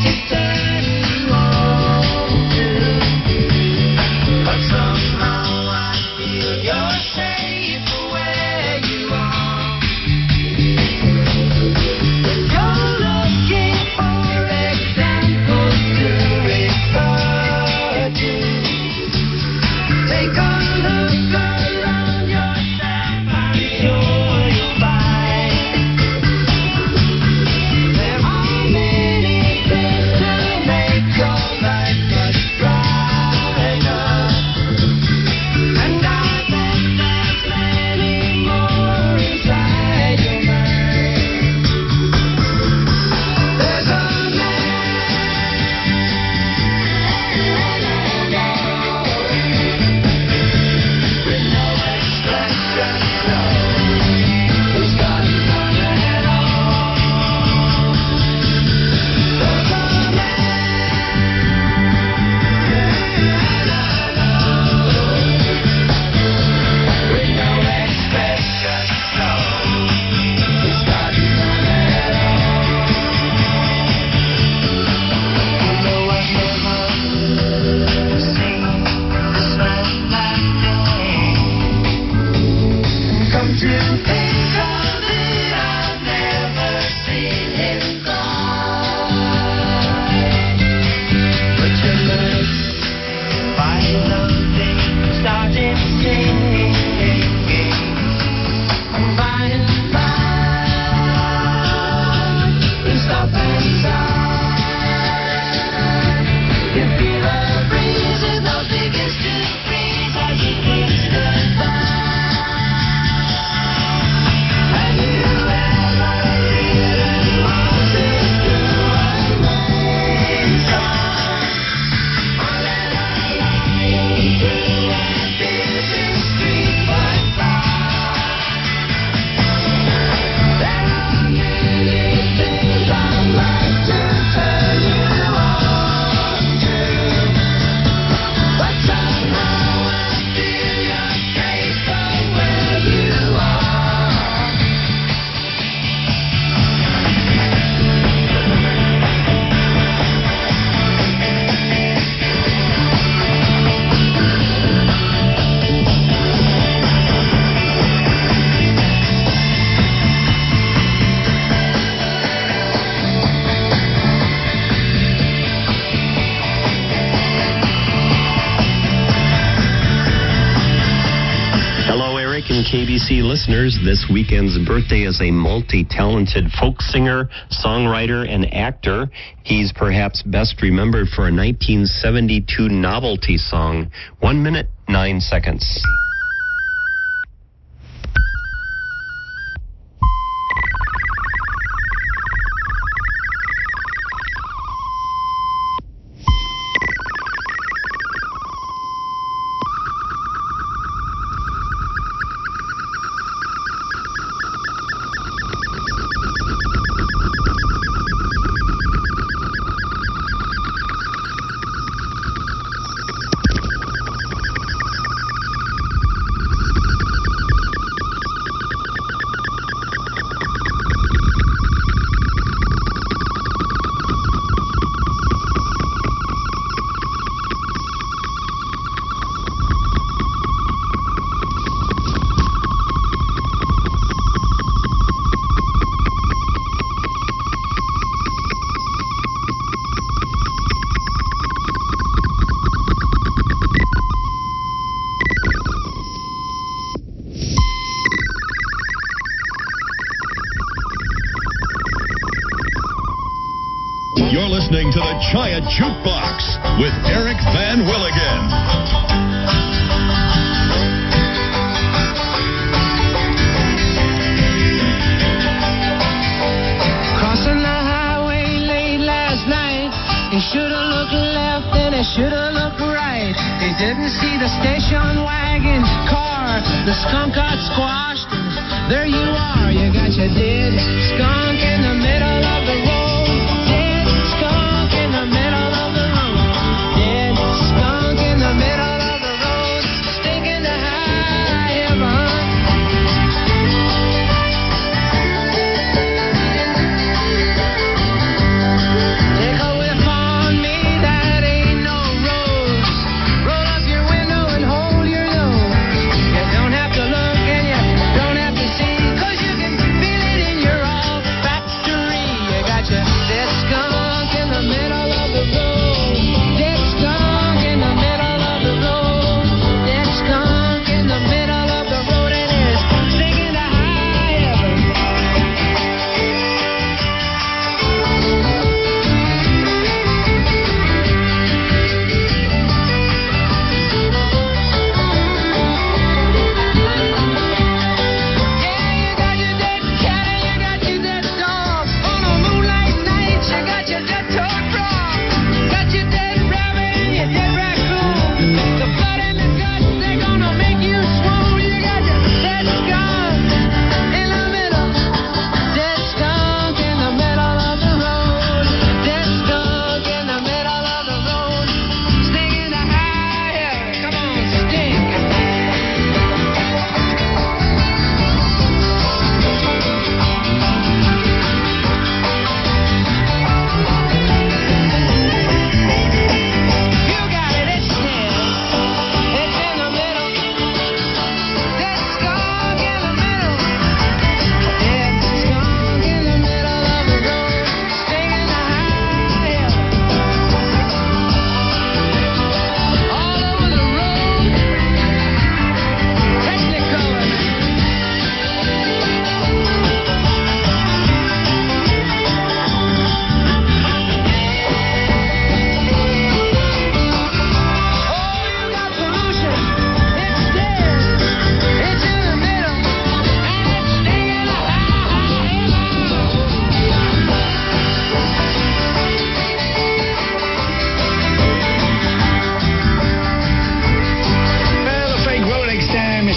to think of it, I've never seen him cry. But you might find something starting singing. By and by, you stop and sigh. You feel a breeze in those biggest trees as you kiss goodbye. Have you ever really wanted to remain song? Or let a lion through a busy street but there are many things I'd like to turn you on to, but somehow I feel your taste from where you are. Hello, Eric and KBC listeners. This weekend's birthday is a multi-talented folk singer, songwriter, and actor. He's perhaps best remembered for a 1972 novelty song, 1 minute, 9 seconds. You're listening to the Giant Jukebox with Eric Van Willigen. Crossing the highway late last night, he should have looked left and he should have looked right. He didn't see the station wagon car, the skunk got squashed, and there you are. You got your dead skunk in the middle of the road. Dead skunk in the middle of the road. Dead skunk in the middle of the road. Stinking to high heaven. Take a whiff on me, that ain't no rose. Roll up your window and hold your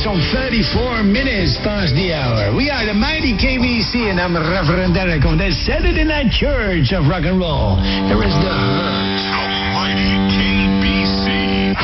some 34 minutes past the hour. We are the mighty KBC, and I'm Reverend Derek of the Saturday Night Church of Rock and Roll. Here is the Hurt. The mighty KBC.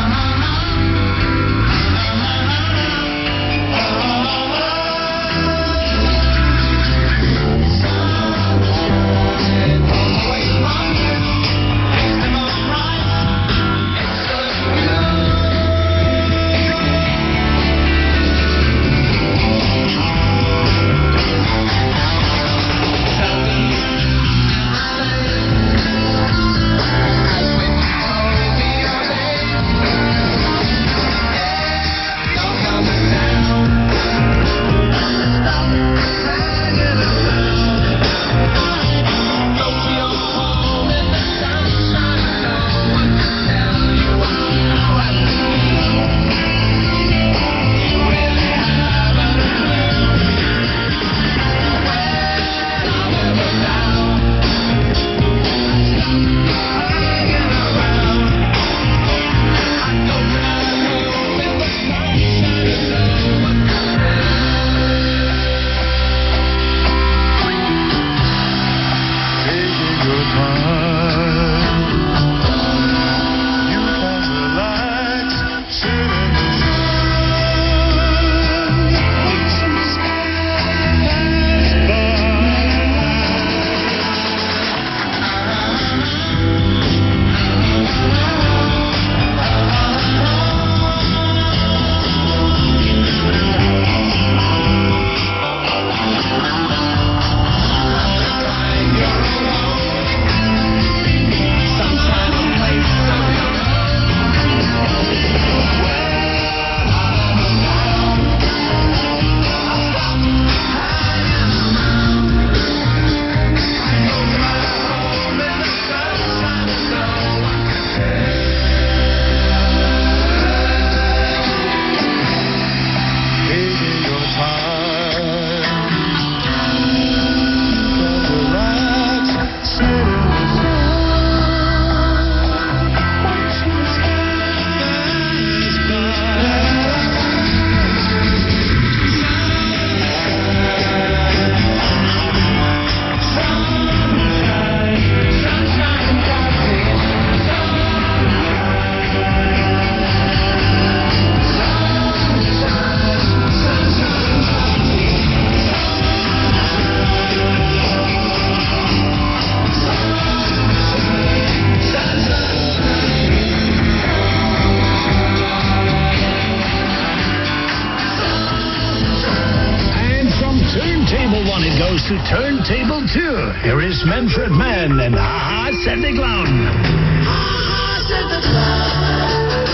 To Turntable 2. Here is Manfred Mann and Ha Ha Said the Clown. Ha ha said the clown,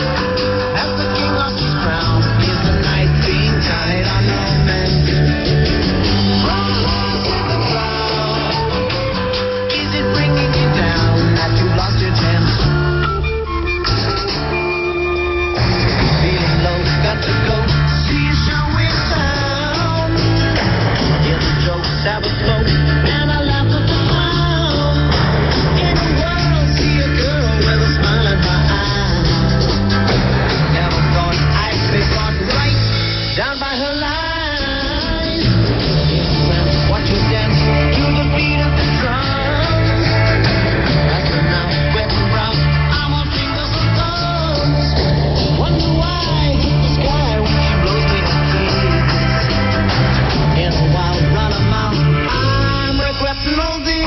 as the king lost his crown, is the night being tied on romance. Ha ha said the clown, is it bringing you down that you lost your chance? Feeling low, got to go see a show in town. Hear the jokes that was spoke, and I laughed at the clown. In a world, see a girl with a smile in her eye. Never thought I'd be brought right down by her line. Friends, watch her dance to the beat of the drums. As the night wet and brown, I'm on fingers and thumbs. Wonder why I hit the sky when she blows me to pieces. In a wild run of mouth, I'm regretting all this.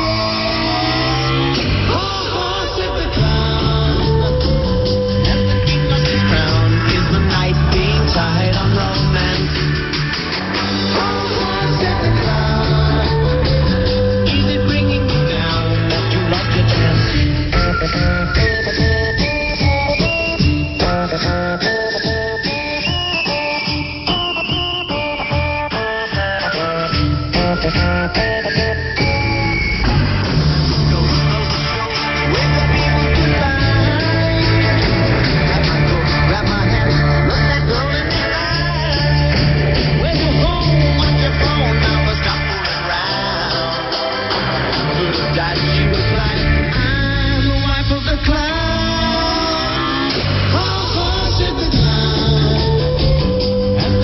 Ha ha said the clown, as the king lost his crown, is the night being tied on romance. Ha ha said the clown, is it bringing you down that you lost your chance? Grab my hand, look that girl in the eye. Where's your phone? What's your phone number? Stop fooling around. Could have died, she replied. I'm the wife of the clown. Ha ha said the clown, as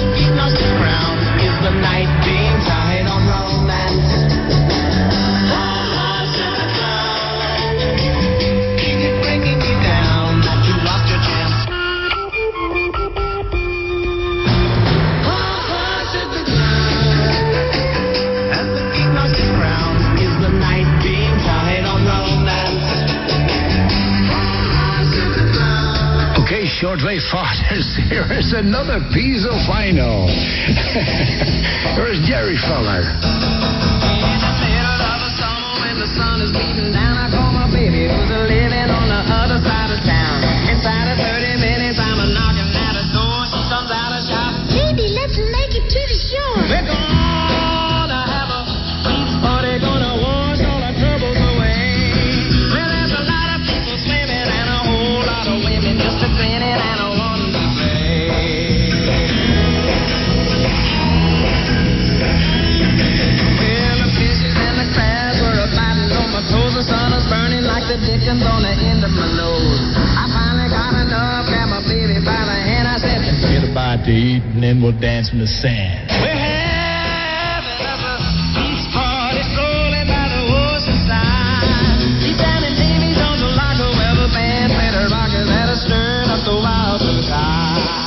shortwave fathers, here is another piece of vinyl. Here's Jerry Fuller. In the middle of the summer when the sun is beating down, I call my baby who's living on the other side of town. Inside of 30 minutes, I'm knocking at her door. She comes out of shop. Baby, let's make it to the shore. We're gonna have a beach party, gonna wash all our troubles away. Well, there's a lot of people swimming and a whole lot of women just a grinning and a wanting to play. Well, the fishes and the crabs were biting on my toes. The sun is burning like the dickens on the end of my nose. I finally got enough, grabbed my baby by the hand. I said, let's get a bite to eat and then we'll dance in the sand. We're having a beach party strolling by the ocean side. See Sam and Jamie Jones will lock her, well, the band played her rockers at a stern up the wild blue tide.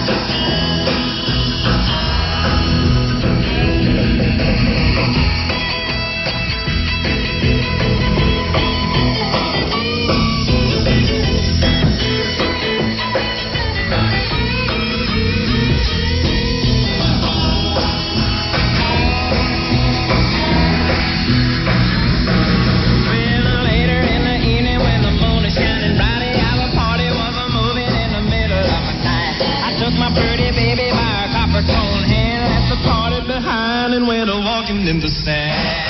And went a-walking in the sand.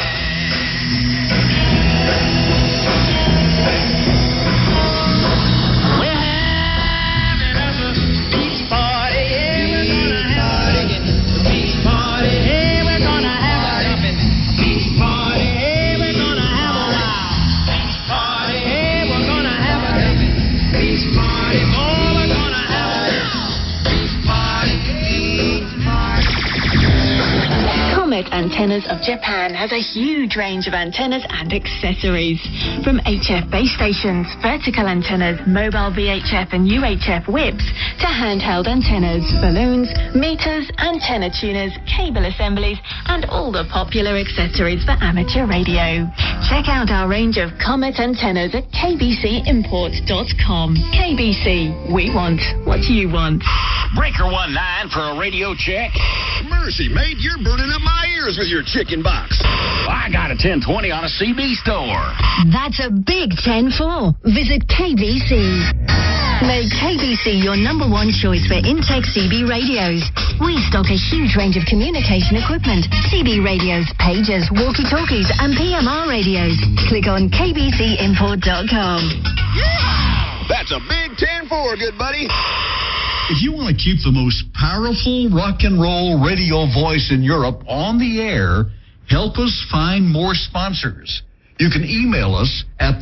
We're having a beach party, yeah, we're gonna have a beach party, yeah, we're gonna have a beach party, yeah, we're gonna have a wild beach party, yeah, we're gonna have a beach party, oh, we're gonna have a beach party, beach party. Comet Antennas of Japan has a huge range of antennas and accessories. From HF base stations, vertical antennas, mobile VHF and UHF whips, to handheld antennas, balloons, meters, antenna tuners, cable assemblies, and all the popular accessories for amateur radio. Check out our range of Comet antennas at kbcimport.com. KBC, we want what you want. Breaker 19 for a radio check. Mercy, mate, you're burning up my ears with your chicken box. I got a 1020 on a CB store. That's a big 10-4. Visit KBC. Make KBC your number one choice for in-tech CB radios. We stock a huge range of communication equipment. CB radios, pagers, walkie-talkies, and PMR radios. Click on kbcimport.com. That's a big 10-4, good buddy. If you want to keep the most powerful rock and roll radio voice in Europe on the air, help us find more sponsors. You can email us at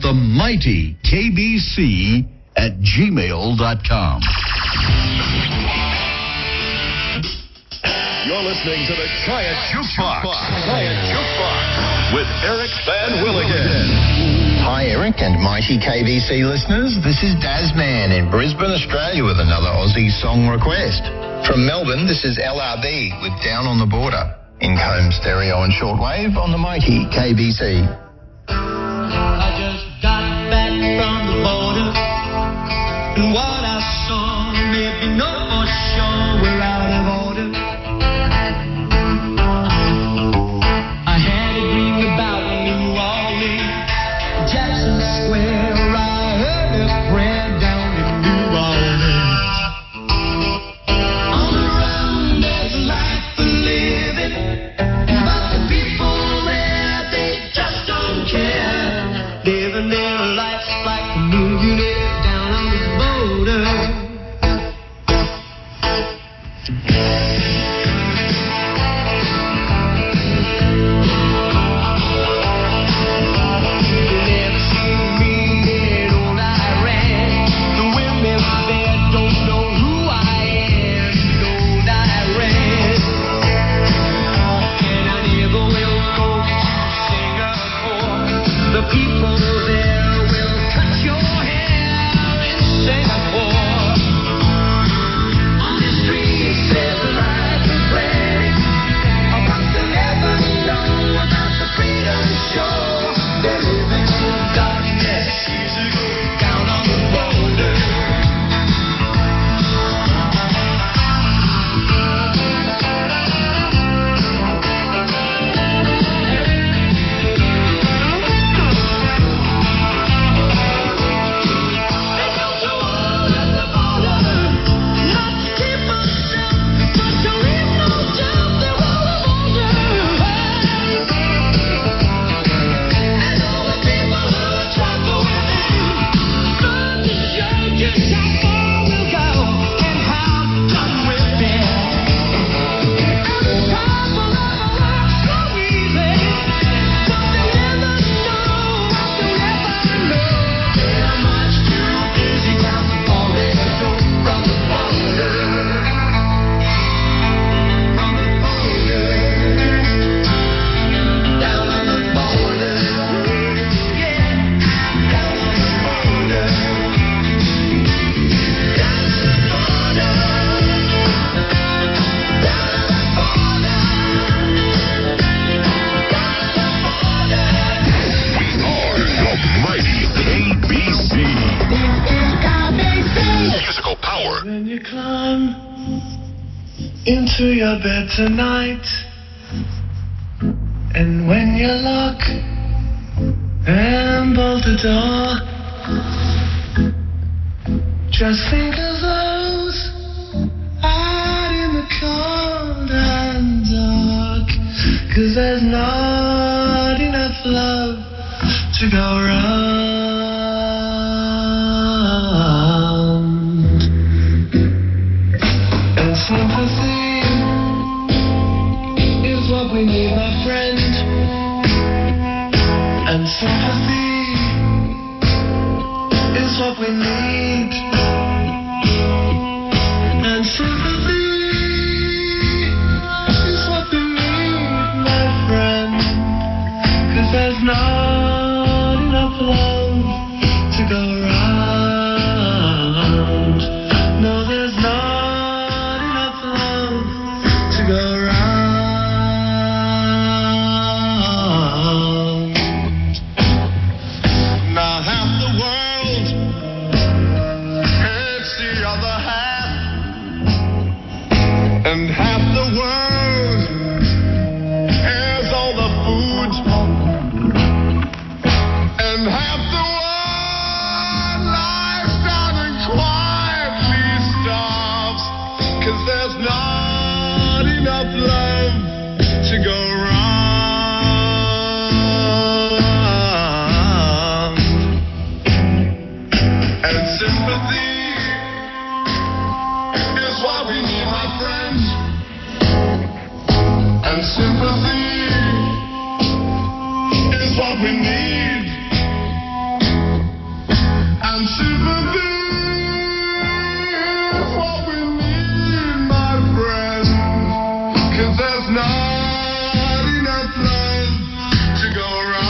themightykbc@gmail.com. You're listening to the Giant Jukebox. Giant Jukebox with Eric Van Willigen. Hi, Eric and mighty KBC listeners. This is Dazman in Brisbane, Australia with another Aussie song request. From Melbourne, this is LRB with Down on the Border in Comb Stereo and Shortwave on the mighty KBC. I just got back from the border, and what I saw made me know for sure we're out of order. I had a dream about New Orleans, Jackson Square. I heard a prayer down in New Orleans. All around there's life for living, but the people there, they just don't care. Living their lives like a millionaire down on the border. People there will cut your hair in Singapore. On the streets there's life. into your bed tonight, and when you lock and bolt the door, just think of those out in the cold and dark, 'cause there's not enough love to go round. And sympathy is what we need, my friend. And sympathy is what we need. And sympathy is what we need, my friend. 'Cause there's not enough love to go round. No, there's not enough love to go round. Now half the world hates the other half, and half the world has all the food, and half the world lies down and quietly starves, 'cause there's not enough love to go round. And sympathy is what we need, my friend. And sympathy is what we need. And sympathy is what we need, my friend. 'Cause there's not enough love to go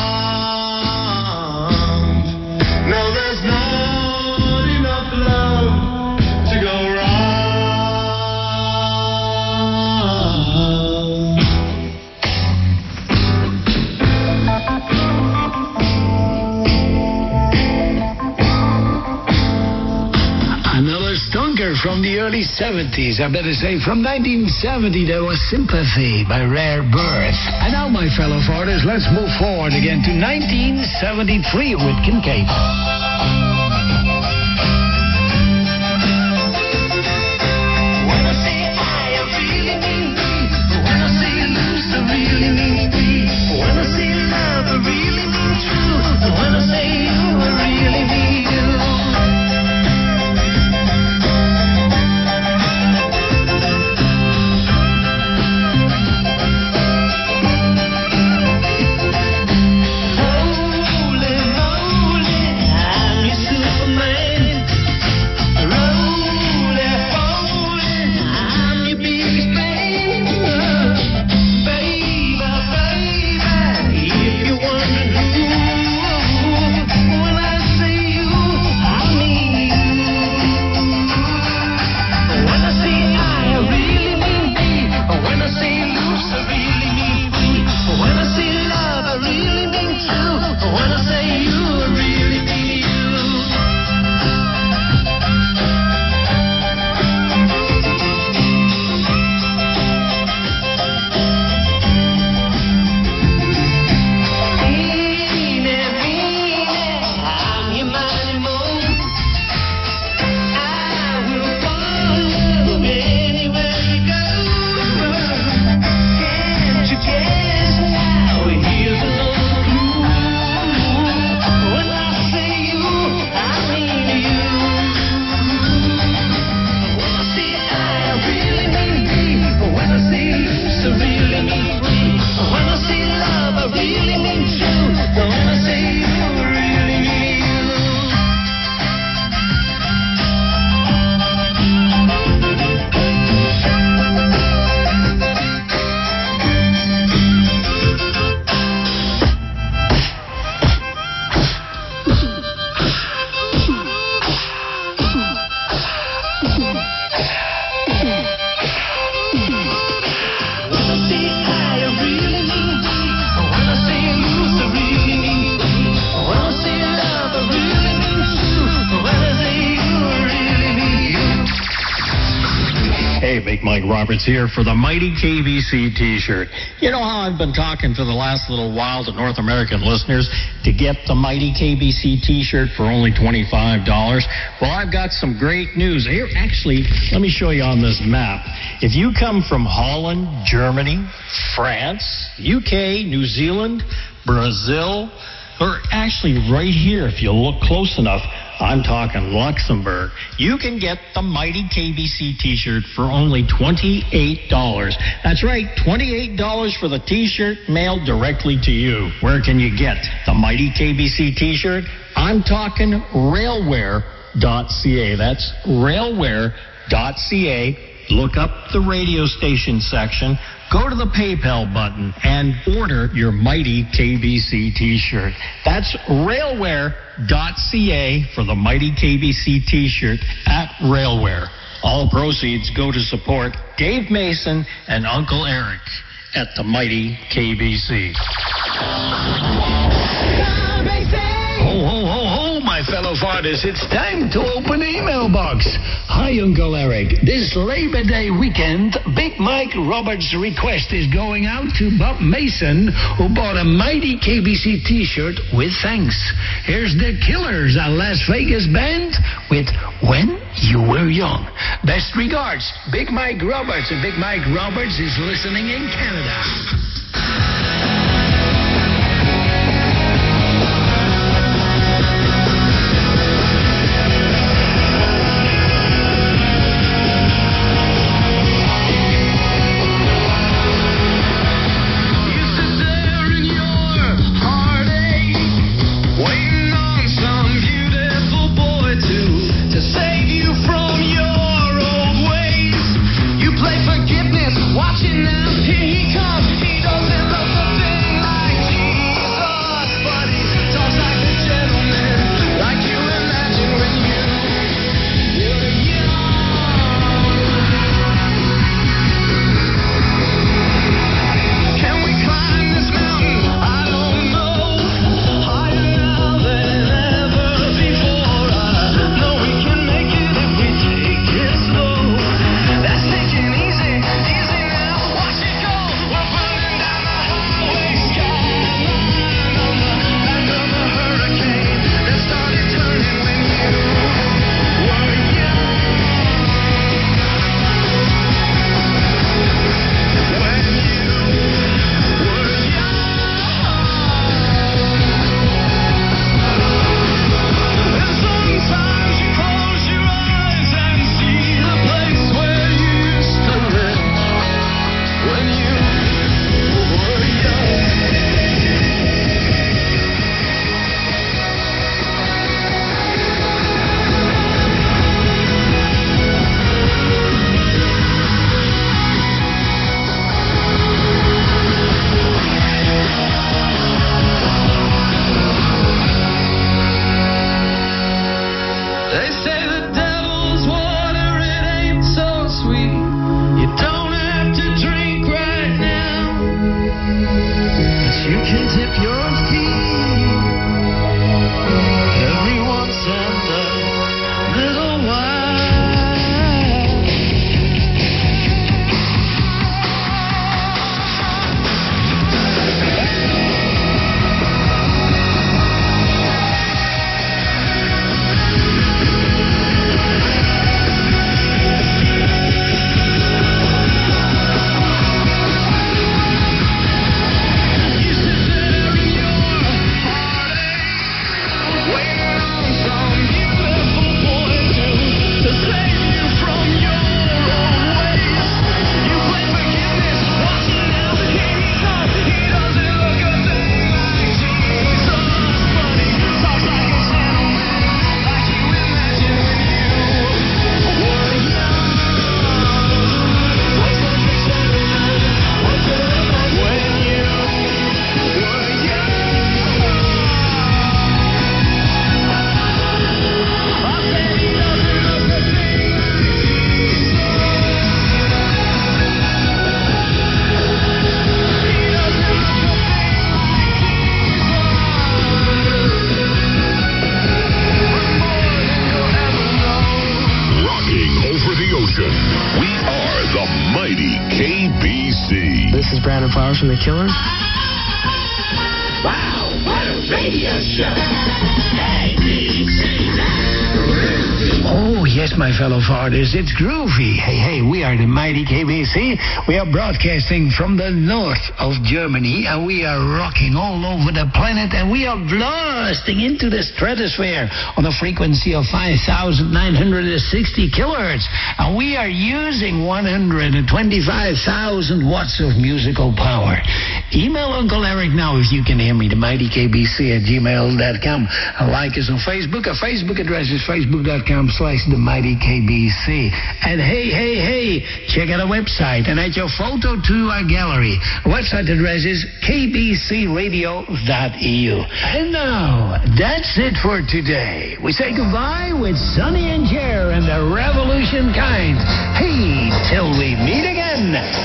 round. No, there's not enough love to go round. Another stonker from the early 70s. I better say from 1970 there was Sympathy by Rare Birth. And now, my fellow farters, let's move forward again to 1973 with Kincaid. When I say I really mean me. When I say lose, I really mean free. When I say love, I really mean true. And when I say you, I really mean you. Holy moly, I'm your Make Mike Roberts here for the Mighty KBC T-shirt. You know how I've been talking for the last little while to North American listeners to get the Mighty KBC T-shirt for only $25? Well, I've got some great news. Here, actually, let me show you on this map. If you come from Holland, Germany, France, UK, New Zealand, Brazil, or actually right here, if you look close enough, I'm talking Luxembourg, you can get the Mighty KBC T-shirt for only $28. That's right, $28 for the T-shirt mailed directly to you. Where can you get the Mighty KBC T-shirt? I'm talking railware.ca. That's railware.ca. Look up the radio station section, go to the PayPal button, and order your Mighty KBC T-shirt. That's railware.ca for the Mighty KBC T-shirt at Railware. All proceeds go to support Dave Mason and Uncle Eric at the Mighty KBC. Ho, ho, ho, ho, my fellow farters. It's time to open the email box. Hi, Uncle Eric. This Labor Day weekend, Big Mike Roberts' request is going out to Bob Mason, who bought a Mighty KBC T-shirt with thanks. Here's the Killers, a Las Vegas band, with When You Were Young. Best regards, Big Mike Roberts. And Big Mike Roberts is listening in Canada. Watching now, here he comes. KBC. This is Brandon Flowers from The Killers. Wow, what a radio show. KBC. Oh, yes, my fellow fathers, it's groovy. Hey, we are the mighty KBC. We are broadcasting from the north of Germany, and we are rocking all over the planet, and we are blasting into the stratosphere on a frequency of 5,960 kilohertz, and we are using 125,000 watts of musical power. Email Uncle Eric now if you can hear me, themightykbc@gmail.com, and like us on Facebook. Our Facebook address is facebook.com/themightykbc. And hey, check out our website and add your photo to our gallery. Our website address is kbcradio.eu. And now, that's it for today. We say goodbye with Sonny and Cher and the Revolution Kind. Hey, till we meet again.